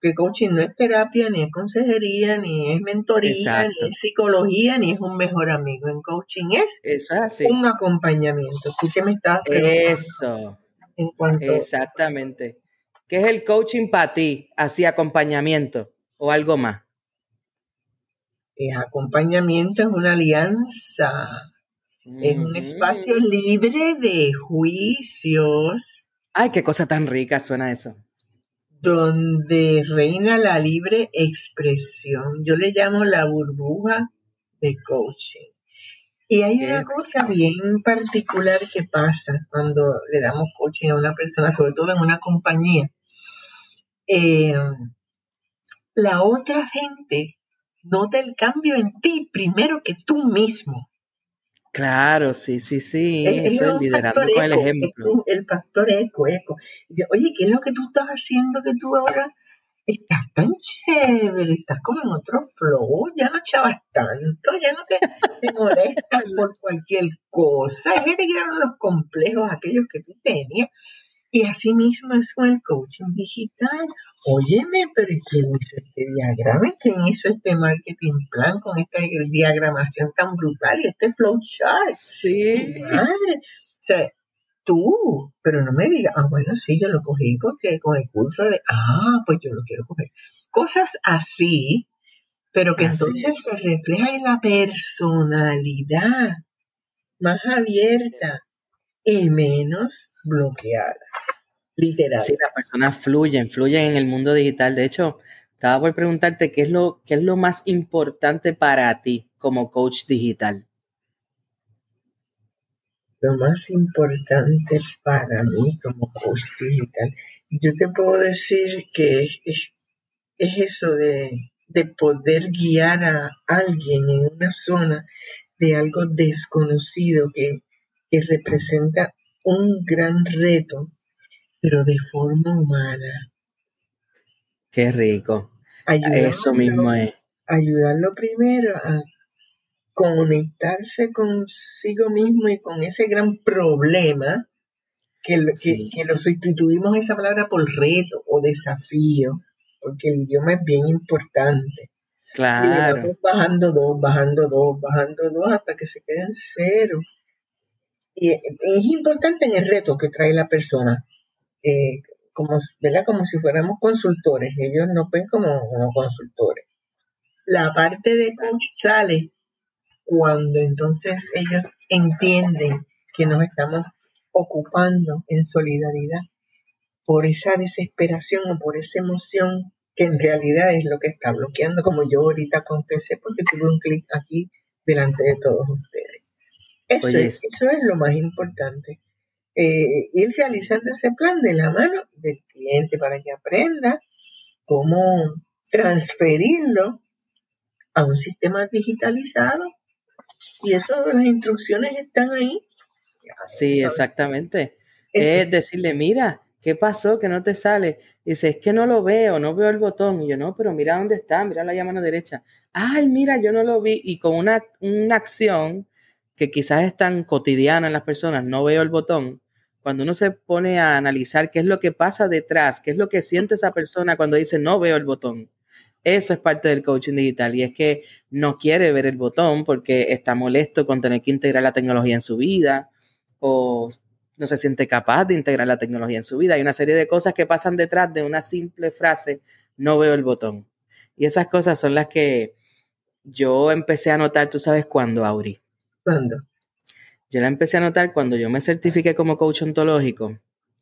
Que coaching no es terapia, ni es consejería, ni es mentoría,
Exacto.
ni es psicología, ni es un mejor amigo. En coaching es
Eso es así.
un acompañamiento. ¿Tú qué me estabas preguntando?
Eso,
En cuanto
exactamente. ¿Qué es el coaching para ti? ¿Así acompañamiento o algo más?
es acompañamiento, es una alianza, es un espacio
Ujú.
libre de juicios,
Ay, qué cosa tan rica suena eso.
donde reina la libre expresión. Yo le llamo la burbuja de coaching. Y hay una
Qué
cosa
rico.
bien particular que pasa cuando le damos coaching a una persona, sobre todo en una compañía. Eh, la otra gente nota el cambio en ti primero que tú mismo.
Claro, sí, sí,
Es,
sí.
es
Eso es
un factor
liderando con el
eco, es
ejemplo.
un- el factor eco, eco. Y yo, oye, ¿qué es lo que tú estás haciendo que tú ahora estás tan chévere? Estás como en otro flow, ya no chavas tanto, ya no te, te molestas por cualquier cosa. Es que te quedaron los complejos aquellos que tú tenías. Y así mismo es con el coaching digital. Óyeme, pero ¿y quién hizo este diagrama? ¿Quién hizo este marketing plan con esta diagramación tan brutal y este flowchart? Mi
Sí.
madre. O sea, tú, pero no me digas, ah, bueno, sí, yo lo cogí porque con el curso de, ah, pues yo lo quiero coger. Cosas así, pero que
Así
entonces se
es.
refleja en la personalidad más abierta y menos bloqueada, literal.
Sí, las personas fluyen, fluyen en el mundo digital. De hecho, estaba por preguntarte qué es lo, qué es lo más importante para ti como coach digital.
Lo más importante para mí como coach digital, yo te puedo decir que es, es, es eso de, de poder guiar a alguien en una zona de algo desconocido que, que representa un gran reto, pero de forma humana.
Qué rico. Eso
Ayudarlo,
mismo es.
ayudarlo primero a conectarse consigo mismo y con ese gran problema que lo, que,
Sí,
que lo sustituimos esa palabra por reto o desafío, porque el idioma es bien importante. Y le
claro.
vamos bajando dos, bajando dos, bajando dos hasta que se queden cero. Y es importante en el reto que trae la persona, eh, como, ¿verdad? Como si fuéramos consultores. Ellos nos ven como, como consultores. La parte de coach sale cuando entonces ellos entienden que nos estamos ocupando en solidaridad por esa desesperación o por esa emoción que en realidad es lo que está bloqueando, como yo ahorita confesé porque tuve un clic aquí delante de todos ustedes. Eso
Oye,
es, eso es lo más importante. Eh, ir realizando ese plan de la mano del cliente para que aprenda cómo transferirlo a un sistema digitalizado y eso, las instrucciones están ahí. Ya,
sí,
¿sabes?
exactamente.
Eso,
Es decirle, mira, ¿qué pasó? Que no te sale. Dice, es que no lo veo, no veo el botón. Y yo, no, pero mira dónde está, mira la mano derecha. Ay, mira, yo no lo vi. Y con una, una acción que quizás es tan cotidiana en las personas, no veo el botón. Cuando uno se pone a analizar qué es lo que pasa detrás, qué es lo que siente esa persona cuando dice, no veo el botón. Eso es parte del coaching digital y es que no quiere ver el botón porque está molesto con tener que integrar la tecnología en su vida o no se siente capaz de integrar la tecnología en su vida. Hay una serie de cosas que pasan detrás de una simple frase, no veo el botón. Y esas cosas son las que yo empecé a notar, tú sabes cuándo, Auri.
¿cuándo?
Yo la empecé a notar cuando yo me certifiqué como coach ontológico,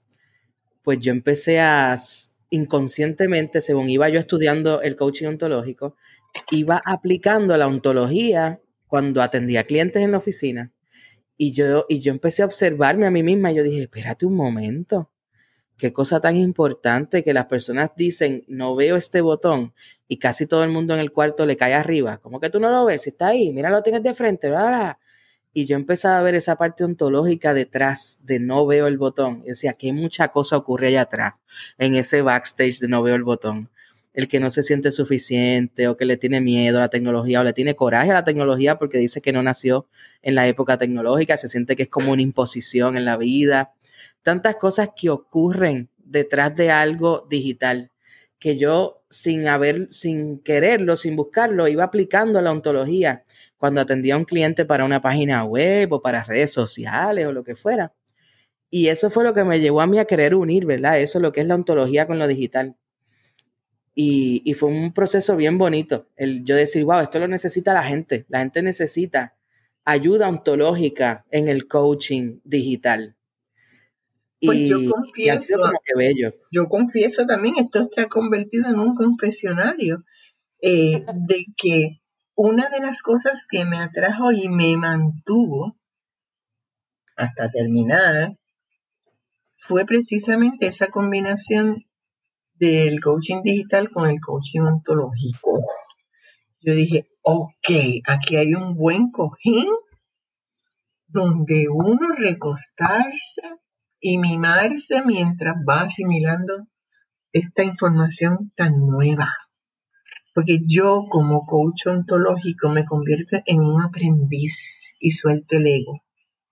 pues yo empecé a inconscientemente, según iba yo estudiando el coaching ontológico, iba aplicando la ontología cuando atendía clientes en la oficina. Y yo, y yo empecé a observarme a mí misma y yo dije, espérate un momento, qué cosa tan importante que las personas dicen, no veo este botón y casi todo el mundo en el cuarto le cae arriba. ¿Cómo que tú no lo ves? Está ahí, mira, lo tienes de frente, ¿verdad? Y yo empezaba a ver esa parte ontológica detrás de no veo el botón. Yo decía, que mucha cosa ocurre allá atrás, en ese backstage de no veo el botón. El que no se siente suficiente o que le tiene miedo a la tecnología o le tiene coraje a la tecnología porque dice que no nació en la época tecnológica, se siente que es como una imposición en la vida. Tantas cosas que ocurren detrás de algo digital que yo sin haber, sin quererlo, sin buscarlo, iba aplicando la ontología cuando atendía a un cliente para una página web o para redes sociales o lo que fuera. Y eso fue lo que me llevó a mí a querer unir, ¿verdad? Eso es lo que es la ontología con lo digital. Y, y fue un proceso bien bonito, el yo decir, wow, esto lo necesita la gente. La gente necesita ayuda ontológica en el coaching digital.
Pues yo
Y, y ha sido
confieso,
como que bello.
yo confieso también, esto se ha convertido en un confesionario, eh, de que una de las cosas que me atrajo y me mantuvo hasta terminar fue precisamente esa combinación del coaching digital con el coaching ontológico. Yo dije, ok, aquí hay un buen cojín donde uno recostarse y mimarse mientras va asimilando esta información tan nueva. Porque yo como coach ontológico me convierto en un aprendiz y suelto el ego.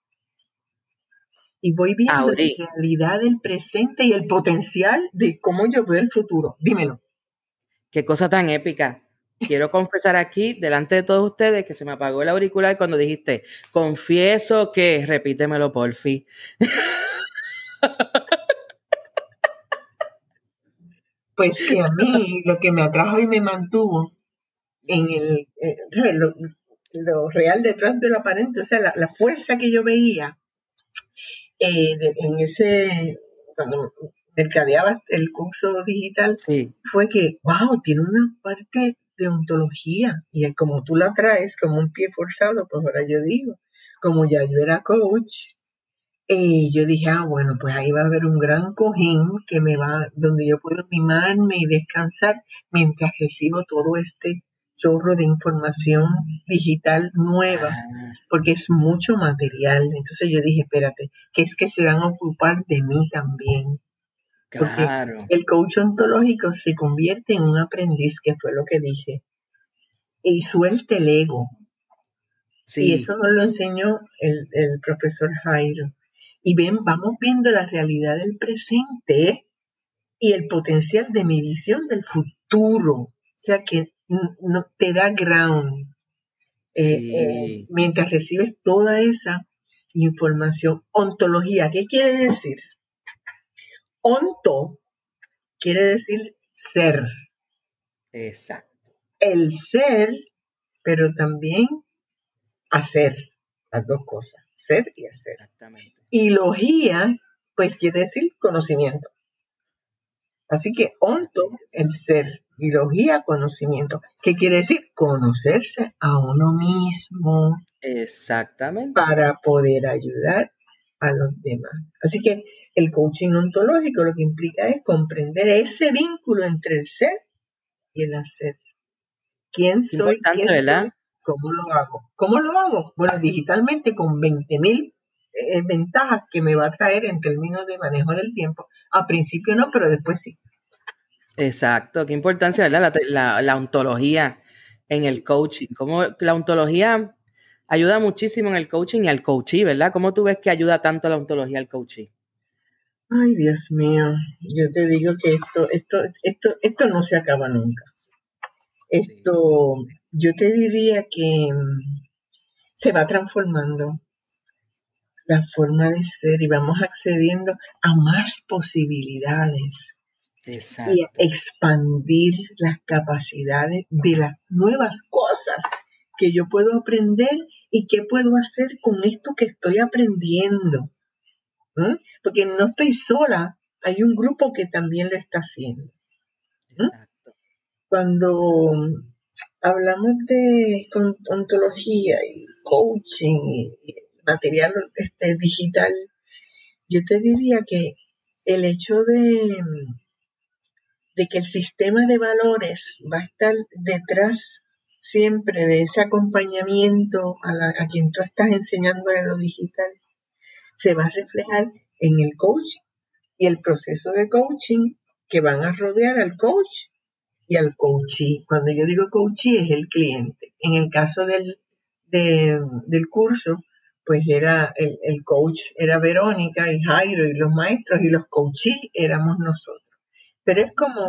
Y voy viendo
Auri,
la realidad del presente y el potencial de cómo yo veo el futuro. Dímelo.
qué cosa tan épica. Quiero confesar aquí, delante de todos ustedes, que se me apagó el auricular cuando dijiste, confieso que, repítemelo porfi.
Pues que a mí lo que me atrajo y me mantuvo en el, eh, lo, lo real detrás de lo aparente, o sea, la, la fuerza que yo veía eh, de, en ese, cuando mercadeaba el curso digital,
Sí.
fue que, wow, tiene una parte de ontología, y como tú la traes como un pie forzado, pues ahora yo digo, como ya yo era coach, eh, yo dije, ah, bueno, pues ahí va a haber un gran cojín que me va, donde yo puedo mimarme y descansar mientras recibo todo este chorro de información digital nueva,
Ah,
porque es mucho material. Entonces yo dije, espérate, que es que se van a ocupar de mí también, porque
claro.
el coach ontológico se convierte en un aprendiz, que fue lo que dije, y suelta el ego. Y
Sí,
eso nos lo enseñó el, el profesor Jairo. Y ven, vamos viendo la realidad del presente y el potencial de mi visión del futuro. O sea que no, te da ground eh, eh,
sí.
mientras recibes toda esa información. Ontología, ¿qué quiere decir? Onto quiere decir ser.
Exacto.
El ser, pero también hacer. Las dos cosas, ser y hacer.
Exactamente.
Y logía, pues quiere decir conocimiento. Así que onto,
Así es.
el ser, y logía, conocimiento. ¿Qué quiere decir? Conocerse a uno mismo
Exactamente.
para poder ayudar a los demás. Así que el coaching ontológico lo que implica es comprender ese vínculo entre el ser y el hacer. ¿Quién
Qué
soy? ¿Qué
importante,
soy?
¿verdad?
¿Cómo lo hago? ¿Cómo lo hago? Bueno, digitalmente con veinte mil eh, ventajas que me va a traer en términos de manejo del tiempo. A principio no, pero después sí.
Exacto. Qué importancia, ¿verdad? La, te- la, la ontología en el coaching. Cómo la ontología ayuda muchísimo en el coaching y al coachee, ¿verdad? ¿Cómo tú ves que ayuda tanto la ontología al coachee?
Ay, Dios mío, yo te digo que esto, esto, esto, esto no se acaba nunca.
Sí.
Esto, yo te diría que mm, se va transformando la forma de ser y vamos accediendo a más posibilidades y a
Exacto.
expandir las capacidades de las nuevas cosas que yo puedo aprender y qué puedo hacer con esto que estoy aprendiendo. ¿Mm? Porque no estoy sola, hay un grupo que también lo está haciendo. ¿Mm?
Exacto.
Cuando hablamos de ontología y coaching y material este, digital, yo te diría que el hecho de, de que el sistema de valores va a estar detrás siempre de ese acompañamiento a, la, a quien tú estás enseñando en lo digital, se va a reflejar en el coaching y el proceso de coaching que van a rodear al coach y al coachee. Cuando yo digo coachee es el cliente. En el caso del, de, del curso, pues era el, el coach, era Verónica y Jairo y los maestros y los coachees éramos nosotros. Pero es como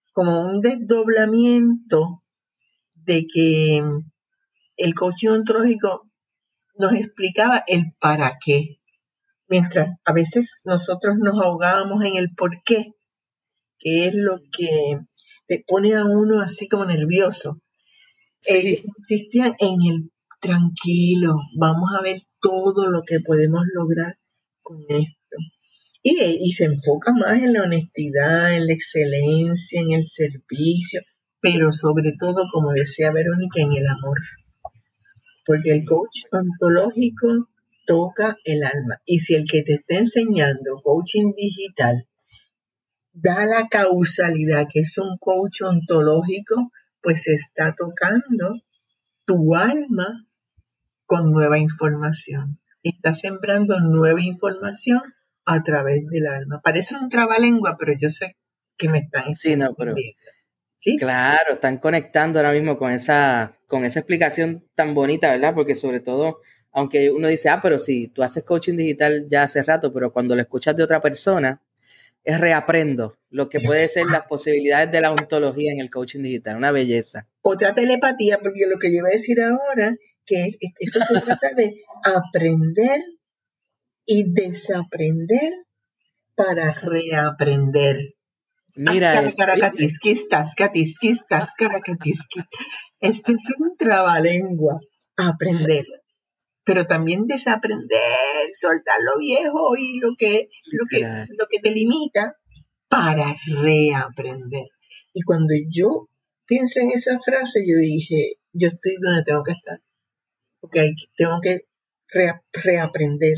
como un desdoblamiento de que el coaching ontológico nos explicaba el para qué. Mientras a veces nosotros nos ahogábamos en el por qué, que es lo que te pone a uno así como nervioso. Ellos
Sí,
insistían en el tranquilo, vamos a ver todo lo que podemos lograr con esto. Y, y se enfoca más en la honestidad, en la excelencia, en el servicio, pero sobre todo, como decía Verónica, en el amor. Porque el coach ontológico toca el alma. Y si el que te está enseñando coaching digital da la causalidad que es un coach ontológico, pues está tocando tu alma con nueva información. Está sembrando nueva información a través del alma. Parece un trabalengua, pero yo sé que me están
sí, no, pero
entendiendo. ¿Sí?
claro, están conectando ahora mismo con esa, con esa explicación tan bonita, ¿verdad? Porque sobre todo, aunque uno dice, ah, pero si tú haces coaching digital ya hace rato, pero cuando lo escuchas de otra persona, es reaprendo lo que puede ser las posibilidades de la ontología en el coaching digital, una belleza.
Otra telepatía, porque lo que yo iba a decir ahora, que esto se trata de aprender y desaprender para reaprender.
Mira eso, ¿viste?
Ascaracatisquistas, catisquistas, caracatisquis. Esto es un trabalengua. Aprender. Pero también desaprender, soltar lo viejo y lo que, lo que,
Literal.
lo que te limita para reaprender. Y cuando yo pienso en esa frase, yo dije, yo estoy donde tengo que estar. Porque hay, tengo que rea, reaprender,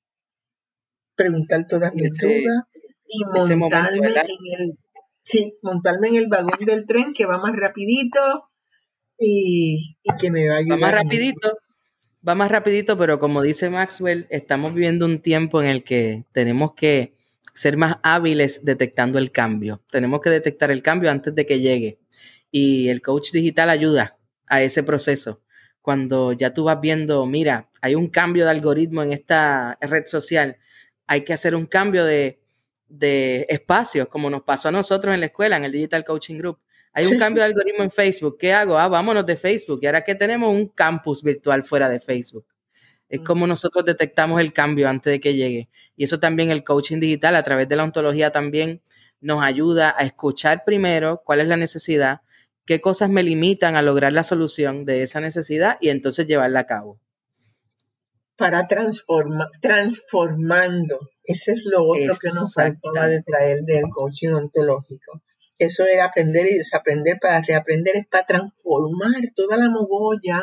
preguntar todas mis
Ese,
dudas y
ese momento,
montarme
¿verdad?
en el, sí, montarme en el vagón del tren que va más rapidito y, y que me va a
Va más
ayudar mucho.
rapidito, va más rapidito, pero como dice Maxwell, estamos viviendo un tiempo en el que tenemos que ser más hábiles detectando el cambio. Tenemos que detectar el cambio antes de que llegue. Y el coach digital ayuda a ese proceso. Cuando ya tú vas viendo, mira, hay un cambio de algoritmo en esta red social, hay que hacer un cambio de, de espacios, como nos pasó a nosotros en la escuela, en el Digital Coaching Group. Hay un cambio de algoritmo en Facebook. ¿Qué hago? Ah, vámonos de Facebook. Y ahora que tenemos un campus virtual fuera de Facebook. Es como nosotros detectamos el cambio antes de que llegue. Y eso también el coaching digital a través de la ontología también nos ayuda a escuchar primero cuál es la necesidad, qué cosas me limitan a lograr la solución de esa necesidad y entonces llevarla a cabo.
Para transformar, transformando. Ese es lo otro que nos faltaba de
Exactamente.
traer del coaching ontológico. Eso de aprender y desaprender para reaprender es para transformar toda la mogolla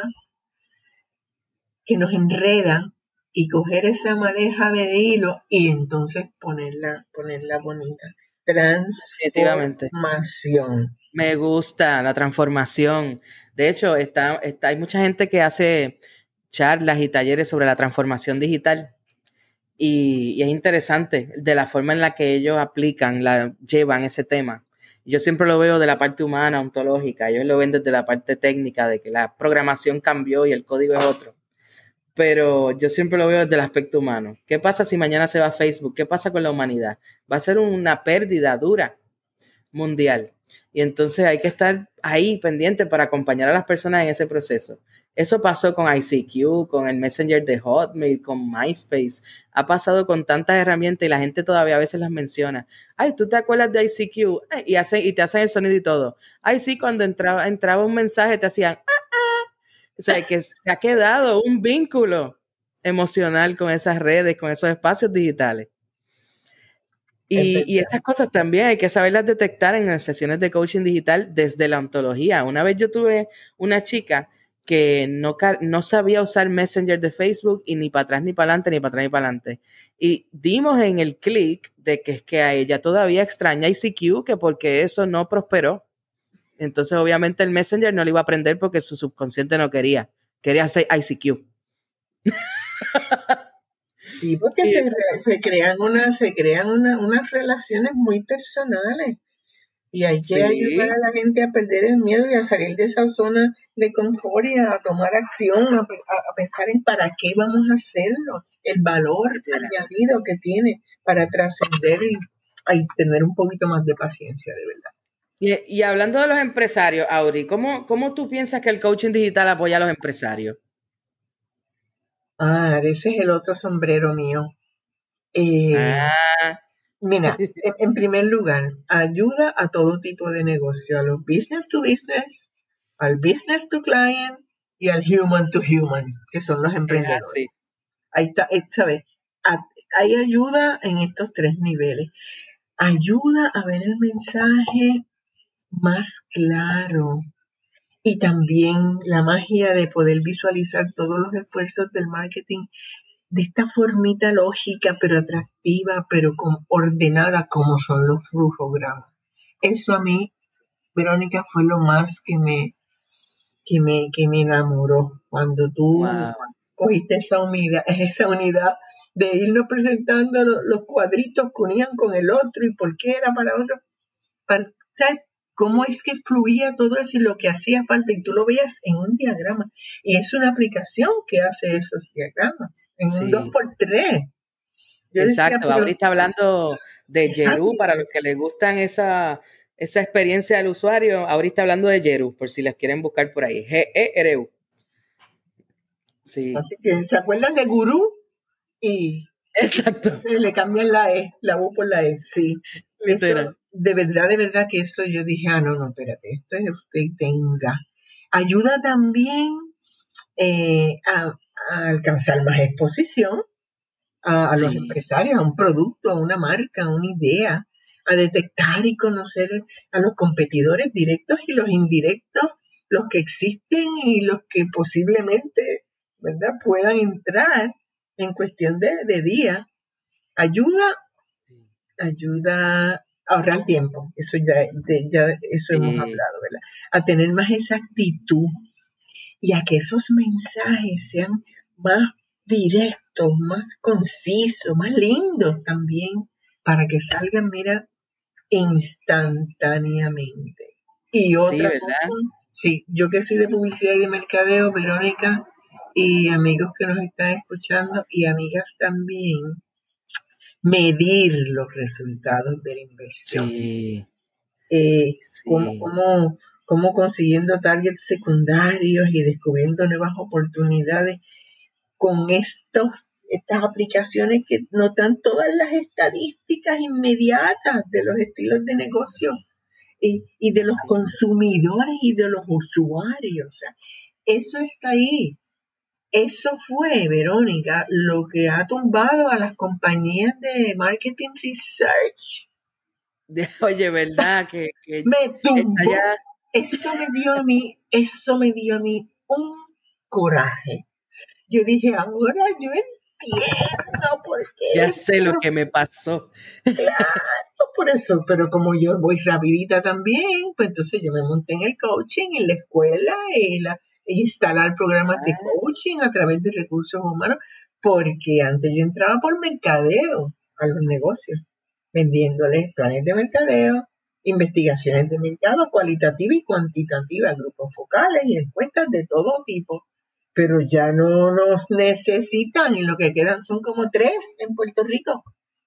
que nos enreda y coger esa madeja de hilo y entonces ponerla, ponerla bonita.
Definitivamente.
Transformación.
Me gusta la transformación. De hecho, está, está, hay mucha gente que hace charlas y talleres sobre la transformación digital. Y, y es interesante de la forma en la que ellos aplican, la, llevan ese tema. Yo siempre lo veo de la parte humana, ontológica. Ellos lo ven desde la parte técnica, de que la programación cambió y el código es otro. Pero yo siempre lo veo desde el aspecto humano. ¿Qué pasa si mañana se va a Facebook? ¿Qué pasa con la humanidad? Va a ser una pérdida dura mundial. Y entonces hay que estar ahí pendiente para acompañar a las personas en ese proceso. Eso pasó con I C Q, con el Messenger de Hotmail, con MySpace. Ha pasado con tantas herramientas y la gente todavía a veces las menciona. Ay, ¿tú te acuerdas de I C Q? Ay, y, hace, y te hacen el sonido y todo. Ay, sí, cuando entraba, entraba un mensaje te hacían... Ah, ah. O sea, que se ha quedado un vínculo emocional con esas redes, con esos espacios digitales.
Es
Y, y
verdad.
esas cosas también hay que saberlas detectar en las sesiones de coaching digital desde la ontología. Una vez yo tuve una chica que no, no sabía usar Messenger de Facebook y ni para atrás ni para adelante, ni para atrás ni para adelante. Y dimos en el clic de que es que a ella todavía extraña I C Q, que porque eso no prosperó. Entonces obviamente el Messenger no le iba a aprender porque su subconsciente no quería. Quería hacer I C Q.
Sí, porque se, se crean, una, se crean una, unas relaciones muy personales y hay que ayudar
Sí,
a la gente a perder el miedo y a salir de esa zona de confort y a tomar acción, a, a pensar en para qué vamos a hacerlo, el valor
literal.
añadido que tiene para trascender y, y tener un poquito más de paciencia, de verdad.
Y, y hablando de los empresarios, Auri, ¿cómo, ¿cómo tú piensas que el coaching digital apoya a los empresarios?
Ah, ese es el otro sombrero mío. Eh,
Ah,
Mira, en, en primer lugar, ayuda a todo tipo de negocio, a los business to business, al business to client y al human to human, que son los
es
emprendedores.
así.
Ahí está, eh, ¿sabes? A- Hay ayuda en estos tres niveles. Ayuda a ver el mensaje más claro y también la magia de poder visualizar todos los esfuerzos del marketing de esta formita lógica, pero atractiva, pero con, ordenada, como son los flujogramas. Eso a mí, Verónica, fue lo más que me, que me, que me enamoró. Cuando tú
Wow.
cogiste esa unidad, esa unidad de irnos presentando lo- los cuadritos que unían con el otro y por qué era para otro. Para, ¿sabes? Cómo es que fluía todo eso y lo que hacía falta, y tú lo veías en un diagrama. Y es una aplicación que hace esos diagramas, en un dos
Sí,
por tres. Yo decía,
exacto.
pero
Ahorita hablando de
es
Jeru, para
rápido.
los que les gustan esa, esa experiencia del usuario, ahorita hablando de Jeru, por si las quieren buscar por ahí. G E R U. Sí,
Así que se acuerdan de gurú y, y
exacto.
entonces le cambian la E, la U por la E. Sí, eso,
Literal.
de verdad, de verdad que eso yo dije, ah, no, no, espérate, esto es usted y tenga. Ayuda también eh, a, a alcanzar más exposición a, a los
Sí,
empresarios, a un producto, a una marca, a una idea, a detectar y conocer a los competidores directos y los indirectos, los que existen y los que posiblemente, ¿verdad?, puedan entrar en cuestión de, de día. Ayuda, ayuda a ahorrar tiempo, eso ya, de, ya eso hemos
sí,
hablado, ¿verdad? A tener más esa actitud y a que esos mensajes sean más directos, más concisos, más lindos también, para que salgan, mira, instantáneamente. Y
sí,
otra cosa,
¿verdad?
sí, yo que soy de publicidad y de mercadeo, Verónica, y amigos que nos están escuchando y amigas también, medir los resultados de la inversión.
Sí,
Eh, cómo,
sí,
cómo, cómo consiguiendo targets secundarios y descubriendo nuevas oportunidades con estos, estas aplicaciones que notan todas las estadísticas inmediatas de los estilos de negocio y, y de los
sí.
consumidores y de los usuarios. O sea, eso está ahí. Eso fue, Verónica, lo que ha tumbado a las compañías de marketing research.
Oye, ¿verdad? Que, que
Me
está ya,
tumbó. Eso me dio a mí, eso me dio a mí un coraje. Yo dije, ahora yo entiendo por qué
ya
esto
sé lo
no,
que me pasó.
por eso, pero como yo voy rapidita también, pues entonces yo me monté en el coaching, en la escuela, y la, e instalar programas de
Ah,
coaching a través de recursos humanos, porque antes yo entraba por mercadeo a los negocios, vendiéndoles planes de mercadeo, investigaciones de mercado cualitativa y cuantitativa, grupos focales y encuestas de todo tipo. Pero ya no nos necesitan y lo que quedan son como tres en Puerto Rico.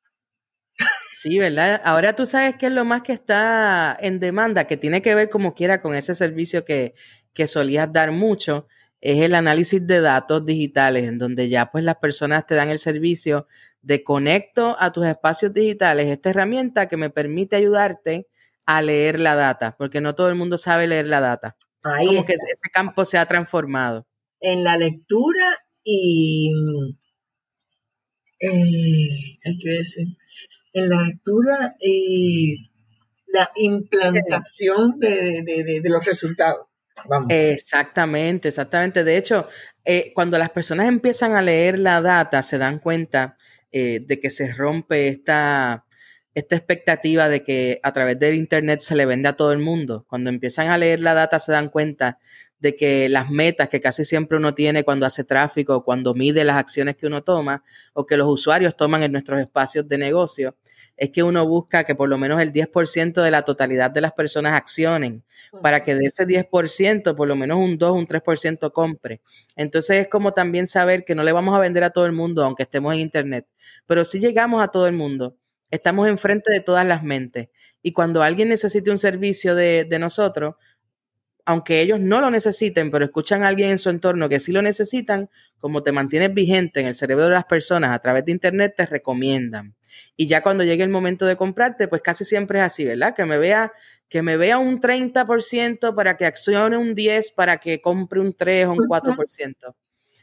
sí, ¿verdad? Ahora tú sabes qué es lo más que está en demanda, que tiene que ver como quiera con ese servicio que, que solías dar mucho, es el análisis de datos digitales, en donde ya pues las personas te dan el servicio de conecto a tus espacios digitales, esta herramienta que me permite ayudarte a leer la data, porque no todo el mundo sabe leer la data.
Ahí
Como que
está.
ese campo se ha transformado.
En la lectura y eh, hay que decir, en la lectura y la
Sí.
implantación de, de, de, de los resultados. Vamos.
Exactamente, exactamente. De hecho, eh, cuando las personas empiezan a leer la data, se dan cuenta eh, de que se rompe esta, esta expectativa de que a través del Internet se le vende a todo el mundo. Cuando empiezan a leer la data, se dan cuenta de que las metas que casi siempre uno tiene cuando hace tráfico, cuando mide las acciones que uno toma o que los usuarios toman en nuestros espacios de negocio, es que uno busca que por lo menos el diez por ciento de la totalidad de las personas accionen para que de ese diez por ciento, por lo menos un dos, un tres por ciento compre. Entonces es como también saber que no le vamos a vender a todo el mundo, aunque estemos en Internet, pero sí llegamos a todo el mundo. Estamos enfrente de todas las mentes. Y cuando alguien necesite un servicio de, de nosotros, aunque ellos no lo necesiten, pero escuchan a alguien en su entorno que sí lo necesitan, como te mantienes vigente en el cerebro de las personas a través de internet, te recomiendan. Y ya cuando llegue el momento de comprarte, pues casi siempre es así, ¿verdad? Que me vea, que me vea un treinta por ciento para que accione un diez por ciento, para que compre un tres o un cuatro por ciento.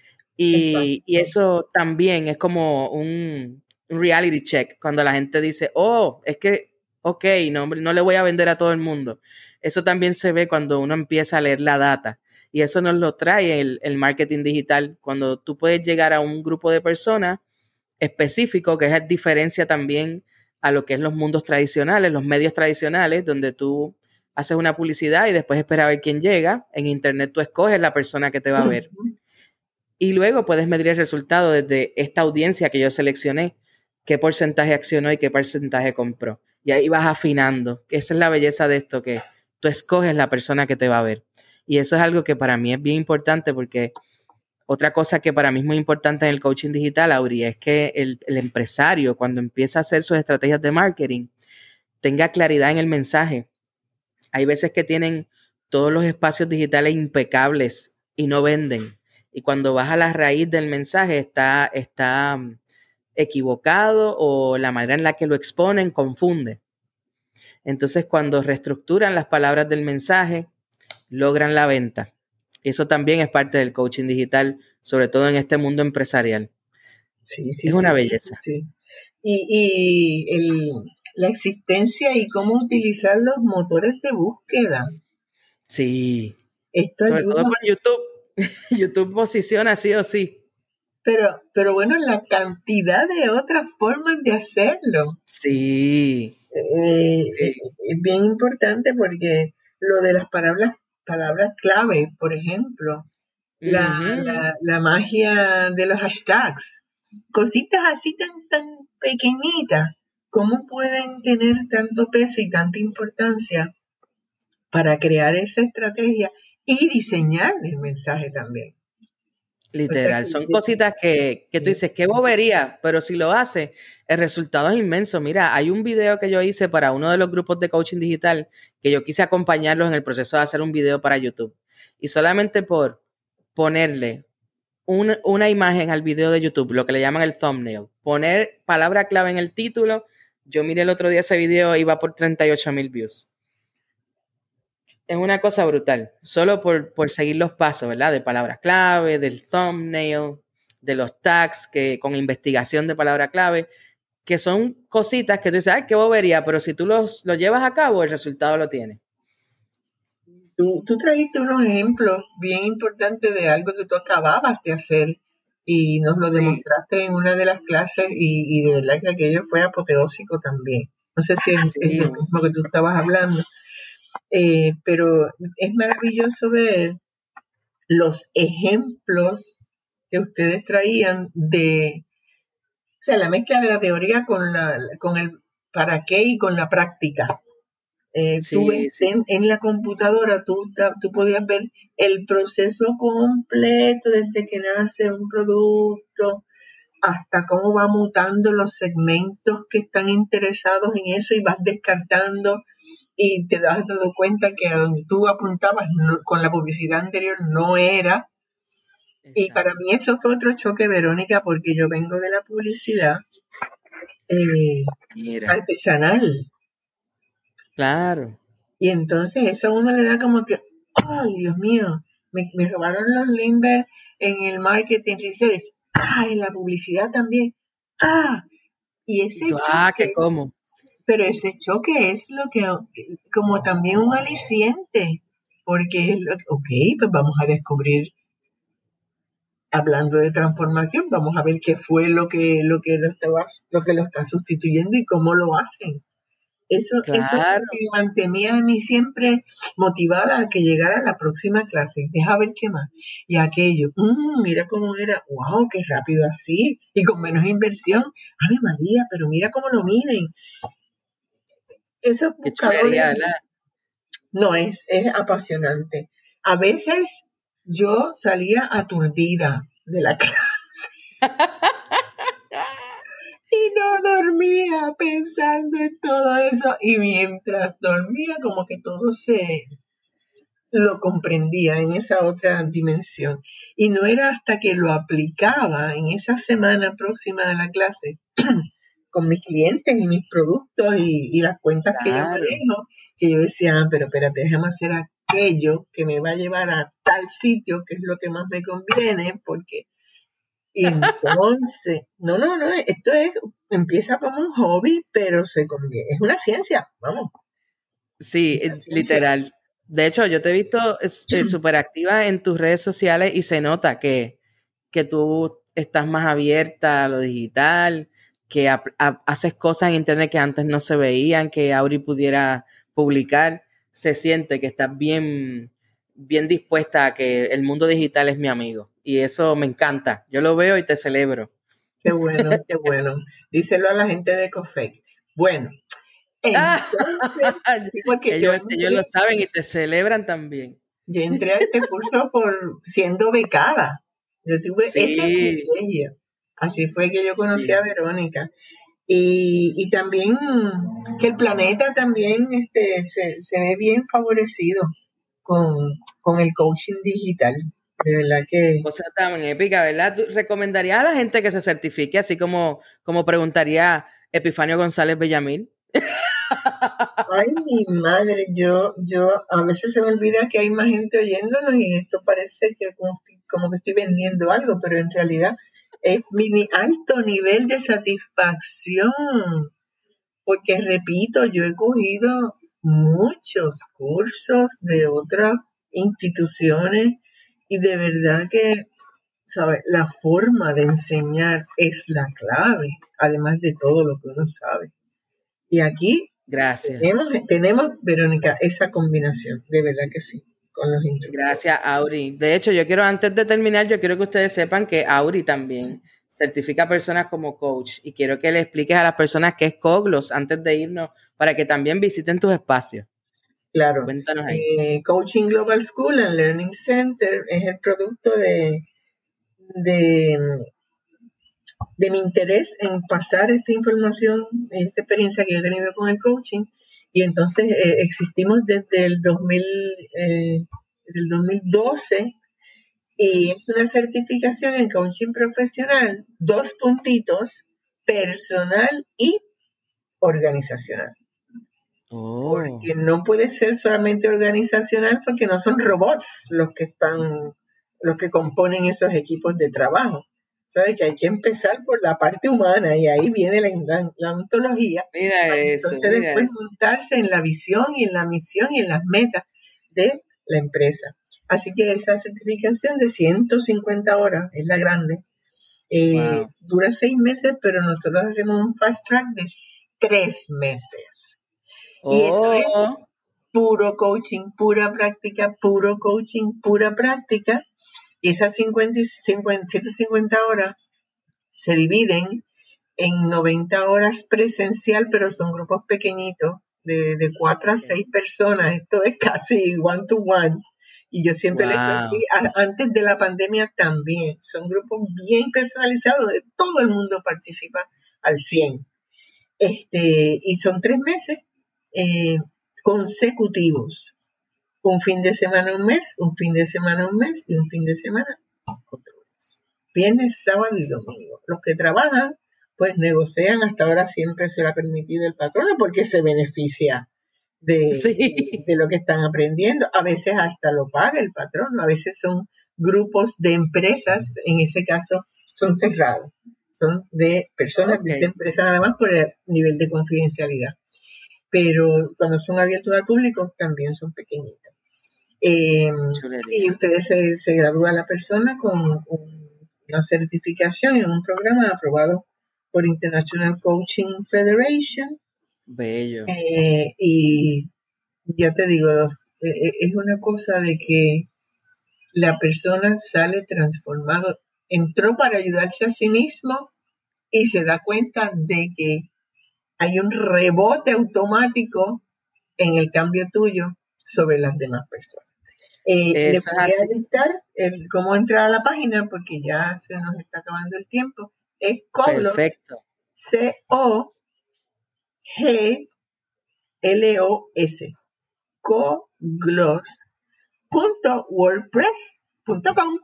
Y, y eso también es como un, un reality check, cuando la gente dice, oh, es que, ok, no, no le voy a vender a todo el mundo. Eso también se ve cuando uno empieza a leer la data. Y eso nos lo trae el, el marketing digital, cuando tú puedes llegar a un grupo de personas específico, que es diferencia también a lo que es los mundos tradicionales, los medios tradicionales, donde tú haces una publicidad y después esperas a ver quién llega. En internet tú escoges la persona que te va a ver. Y luego puedes medir el resultado desde esta audiencia que yo seleccioné, qué porcentaje accionó y qué porcentaje compró. Y ahí vas afinando. Esa es la belleza de esto, que tú escoges la persona que te va a ver. Y eso es algo que para mí es bien importante, porque otra cosa que para mí es muy importante en el coaching digital, Auri, es que el, el empresario, cuando empieza a hacer sus estrategias de marketing, tenga claridad en el mensaje. Hay veces que tienen todos los espacios digitales impecables y no venden. Y cuando vas a la raíz del mensaje está, está equivocado, o la manera en la que lo exponen confunde. Entonces, cuando reestructuran las palabras del mensaje, logran la venta. Y eso también es parte del coaching digital, sobre todo en este mundo empresarial.
Sí, sí,
Es
sí,
una
sí,
belleza.
sí, sí. Y, y el, la existencia y cómo utilizar los motores de búsqueda.
Sí.
Esto
Sobre
ayuda.
todo con YouTube. YouTube posiciona sí o sí.
Pero, pero bueno, la cantidad de otras formas de hacerlo.
Sí.
Eh,
sí.
Es bien importante, porque lo de las palabras, palabras clave, por ejemplo, la,
Uh-huh.
la, la magia de los hashtags, cositas así tan, tan pequeñitas, ¿cómo pueden tener tanto peso y tanta importancia para crear esa estrategia y diseñar el mensaje también?
Literal,
O sea,
son
que,
cositas que, que tú
sí.
dices, qué bobería, pero si lo hace, el resultado es inmenso. Mira, hay un video que yo hice para uno de los grupos de coaching digital, que yo quise acompañarlos en el proceso de hacer un video para YouTube. Y solamente por ponerle un, una imagen al video de YouTube, lo que le llaman el thumbnail, poner palabra clave en el título, yo miré el otro día ese video, iba por treinta y ocho mil views. Es una cosa brutal, solo por, por seguir los pasos, ¿verdad? De palabras clave, del thumbnail, de los tags, que con investigación de palabra clave, que son cositas que tú dices, ay, qué bobería, pero si tú los, lo llevas a cabo, el resultado lo tienes.
Tú, tú trajiste unos ejemplos bien importantes de algo que tú acababas de hacer y nos lo
Sí.
demostraste en una de las clases, y, y de verdad que aquello fue apoteósico también. No sé si es,
Sí.
es lo mismo que tú estabas hablando, eh, pero es maravilloso ver los ejemplos que ustedes traían de, o sea, la mezcla de la teoría con, la, con el para qué y con la práctica. Eh, tú
Sí,
ves
sí,
en, en la computadora, tú, tú podías ver el proceso completo desde que nace un producto hasta cómo va mutando los segmentos que están interesados en eso, y vas descartando y te das dado cuenta que a donde tú apuntabas no, con la publicidad anterior no era.
Exacto.
Y para mí eso fue otro choque, Verónica, porque yo vengo de la publicidad eh, artesanal.
Claro.
Y entonces eso a uno le da como que, ay, Dios mío, me, me robaron los Lindbergh en el marketing research. Ah, en la publicidad también. Ah, y ese
Y tú,
choque,
ah, que cómo.
pero ese choque es lo que, como también un aliciente, porque es lo, ok, pues vamos a descubrir, hablando de transformación, vamos a ver qué fue lo que lo que lo está, lo que lo está sustituyendo y cómo lo hacen. Eso, eso es lo
Claro.
que me mantenía a mí siempre motivada a que llegara la próxima clase. Deja ver qué más. Y aquello, mmm, mira cómo era, wow, qué rápido así. Y con menos inversión. Ave María, pero mira cómo lo miden. Esos
Qué
buscadores,
chulería, ¿verdad?
no, es, es apasionante. A veces yo salía aturdida de la clase. Y y no dormía pensando en todo eso. Y mientras dormía, como que todo se lo comprendía en esa otra dimensión. Y no era hasta que lo aplicaba en esa semana próxima de la clase con mis clientes y mis productos y, y las cuentas que yo
Claro.
manejo, que yo decía, ah, pero espérate, déjame hacer aquello que me va a llevar a tal sitio, que es lo que más me conviene, porque... Y entonces, no, no, no, esto es, empieza como un hobby, pero se conviene, es una ciencia, vamos,
Sí,
es una
eh,
ciencia.
literal. De hecho, yo te he visto súper activa en tus redes sociales y se nota que, que tú estás más abierta a lo digital, que a- a- haces cosas en internet que antes no se veían, que Auri pudiera publicar. Se siente que estás bien, bien dispuesta a que el mundo digital es mi amigo. Y eso me encanta. Yo lo veo y te celebro.
Qué bueno, qué bueno. Díselo a la gente de Cofec. Bueno, entonces, sí, porque yo
ellos, ellos lo
entré,
saben y te celebran también.
yo entré a este curso por siendo becada. Yo tuve ese
Sí,
privilegio. Así fue que yo conocí a
sí.
Verónica. Y, y también que el planeta también este, se, se ve bien favorecido con, con el coaching digital. De verdad que,
Cosa tan épica, ¿verdad? ¿Tú recomendarías a la gente que se certifique, así como, como preguntaría Epifanio González Bellamil?
ay, mi madre, yo, yo, a veces se me olvida que hay más gente oyéndonos y esto parece que como, como que estoy vendiendo algo, pero en realidad es mi ni- alto nivel de satisfacción, porque repito, yo he cogido muchos cursos de otras instituciones y de verdad que, ¿sabes? La forma de enseñar es la clave, además de todo lo que uno sabe. Y aquí
Gracias.
tenemos, tenemos, Verónica, esa combinación, de verdad que sí, con los instructores.
Gracias, Auri. De hecho, yo quiero, antes de terminar, yo quiero que ustedes sepan que Auri también certifica personas como coach y quiero que le expliques a las personas qué es Coglos antes de irnos para que también visiten tus espacios.
Claro,
Cuéntanos ahí.
eh, Coaching Global School and Learning Center es el producto de, de, de mi interés en pasar esta información, esta experiencia que yo he tenido con el coaching. Y entonces eh, existimos desde el dos mil, eh, del dos mil doce y es una certificación en coaching profesional, dos puntitos, personal y organizacional.
Oh,
Porque no puede ser solamente organizacional porque no son robots los que están, los que componen esos equipos de trabajo. ¿Sabe? Que hay que empezar por la parte humana y ahí viene la, la, la ontología
mira
para
eso,
entonces
mira
después
eso.
montarse en la visión y en la misión y en las metas de la empresa. Así que esa certificación de ciento cincuenta horas es la grande. Eh,
Wow.
dura seis meses, pero nosotros hacemos un fast track de tres meses. Y eso es
Oh,
puro coaching, pura práctica, puro coaching, pura práctica. Y esas cincuenta, cincuenta, ciento cincuenta horas se dividen en noventa horas presencial, pero son grupos pequeñitos, de, de cuatro a
ok.
seis personas. Esto es casi one to one. Y yo siempre lo he hecho así,
Wow.
a, antes de la pandemia también. Son grupos bien personalizados, de todo el mundo participa al cien. Este, y son tres meses eh, consecutivos. Un fin de semana un mes, un fin de semana un mes y un fin de semana otro mes. Viernes, sábado y domingo. Los que trabajan, pues negocian, hasta ahora siempre se lo ha permitido el patrono porque se beneficia de, de,
Sí.
de lo que están aprendiendo. A veces hasta lo paga el patrono, a veces son grupos de empresas, en ese caso son cerrados, son de personas de
Ok.
esa empresa nada más por el nivel de confidencialidad. Pero cuando son abiertos al público también son pequeñitos. Eh, y
Chulería.
ustedes se, se gradúa la persona con un, una certificación en un programa aprobado por International Coaching Federation.
Bello.
Eh, y ya te digo, eh, es una cosa de que la persona sale transformado, entró para ayudarse a sí mismo y se da cuenta de que hay un rebote automático en el cambio tuyo sobre las demás personas. Eh, le
Eso es
voy a
así.
dictar el, cómo entrar a la página porque ya se nos está acabando el tiempo. Es Coglos,
Perfecto.
C O G L O S, coglos punto wordpress punto com.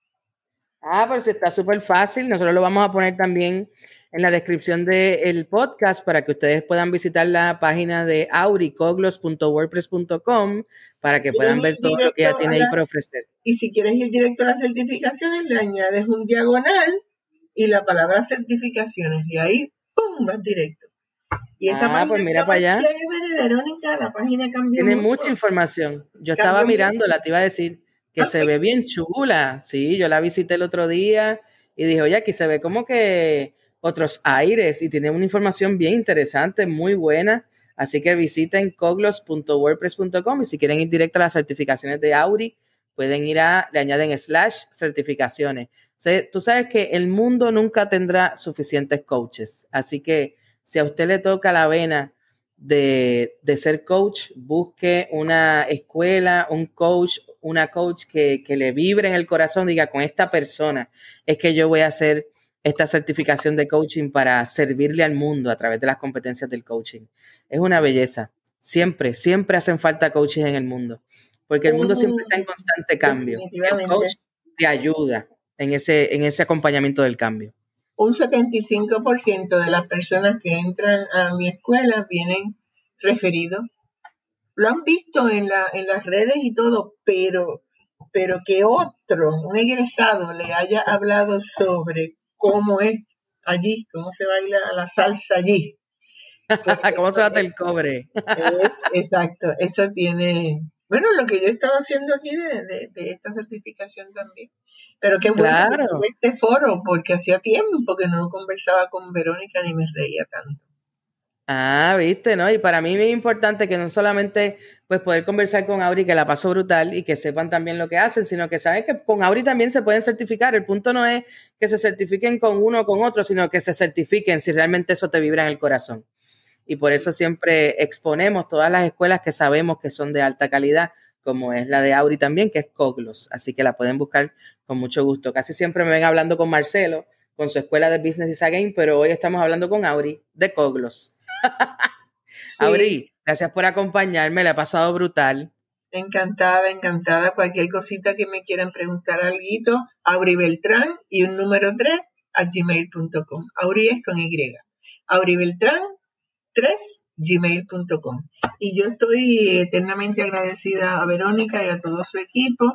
Ah, pues está súper fácil. Nosotros lo vamos a poner también en la descripción del podcast para que ustedes puedan visitar la página de auri, coglos punto wordpress punto com, para que puedan ver todo lo que ella tiene ahí para ofrecer.
Y si quieres ir directo a las certificaciones, le añades un diagonal y la palabra certificaciones, y ahí, ¡pum!, vas directo. Y esa
ah,
página
pues mira para allá.
Chévere, Verónica, la página cambió
Tiene
mucho.
mucha información. Yo cambió estaba mirándola, mucho. Te iba a decir que okay. Se ve bien chula. Sí, yo la visité el otro día y dije, oye, aquí se ve como que otros aires y tiene una información bien interesante, muy buena. Así que visiten coglos punto wordpress punto com y si quieren ir directo a las certificaciones de Auri, pueden ir a, le añaden slash certificaciones. O sea, tú sabes que el mundo nunca tendrá suficientes coaches. Así que si a usted le toca la vena de, de ser coach, busque una escuela, un coach, una coach que, que le vibre en el corazón, diga, con esta persona es que yo voy a hacer esta certificación de coaching para servirle al mundo a través de las competencias del coaching. Es una belleza. Siempre, siempre hacen falta coaches en el mundo, porque el mundo siempre está en constante cambio. El coach te ayuda en ese, en ese acompañamiento del cambio.
Un setenta y cinco por ciento de las personas que entran a mi escuela vienen referidos. Lo han visto en, la, en las redes y todo, pero, pero que otro, un egresado, le haya hablado sobre cómo es allí, cómo se baila la salsa allí.
¿Cómo se bate el cobre?
Es, exacto, eso tiene... Bueno, lo que yo estaba haciendo aquí de, de, de esta certificación también. Pero qué bueno
claro.
que tuve este foro, porque hacía tiempo que no conversaba con Verónica ni me reía tanto.
Ah, viste, ¿no? Y para mí es importante que no solamente pues poder conversar con Auri, que la pasó brutal, y que sepan también lo que hacen, sino que saben que con Auri también se pueden certificar. El punto no es que se certifiquen con uno o con otro, sino que se certifiquen si realmente eso te vibra en el corazón. Y por eso siempre exponemos todas las escuelas que sabemos que son de alta calidad, como es la de Auri también, que es Coglos. Así que la pueden buscar con mucho gusto. Casi siempre me ven hablando con Marcelo, con su escuela de Business is a Game, pero hoy estamos hablando con Auri de Coglos. Sí. Auri, gracias por acompañarme, le ha pasado brutal.
Encantada, encantada. Cualquier cosita que me quieran preguntar algo, Auri Beltrán y un número tres a gmail punto com. Auri es con Y. Auri Beltrán tres gmail punto com. Y yo estoy eternamente agradecida a Verónica y a todo su equipo,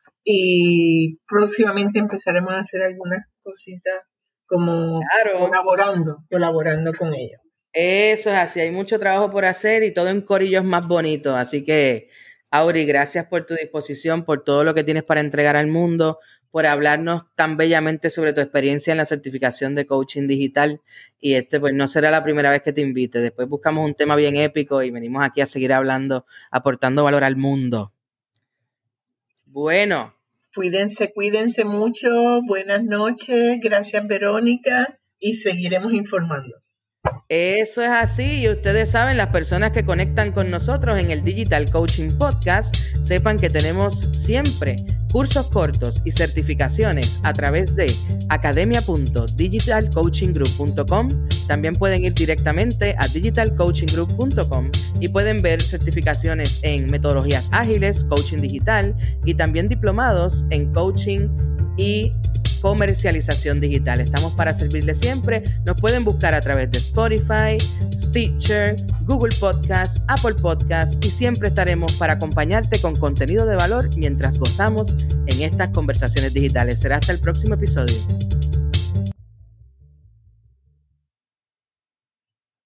y próximamente empezaremos a hacer algunas cositas como claro. colaborando, colaborando con ellos.
Eso es así, hay mucho trabajo por hacer y todo en corillos más bonitos, así que Auri, gracias por tu disposición, por todo lo que tienes para entregar al mundo, por hablarnos tan bellamente sobre tu experiencia en la certificación de coaching digital. Y este pues no será la primera vez que te invite. Después buscamos un tema bien épico y venimos aquí a seguir hablando, aportando valor al mundo. Bueno.
Cuídense, cuídense mucho. Buenas noches. Gracias, Verónica. Y seguiremos informando.
Eso es así, y ustedes saben, las personas que conectan con nosotros en el Digital Coaching Podcast, sepan que tenemos siempre cursos cortos y certificaciones a través de academia punto digital coaching group punto com. También pueden ir directamente a digital coaching group punto com y pueden ver certificaciones en metodologías ágiles, coaching digital y también diplomados en coaching y comercialización digital. Estamos para servirles siempre. Nos pueden buscar a través de Spotify, Stitcher, Google Podcast, Apple Podcast, y siempre estaremos para acompañarte con contenido de valor mientras gozamos en estas conversaciones digitales. Será hasta el próximo episodio.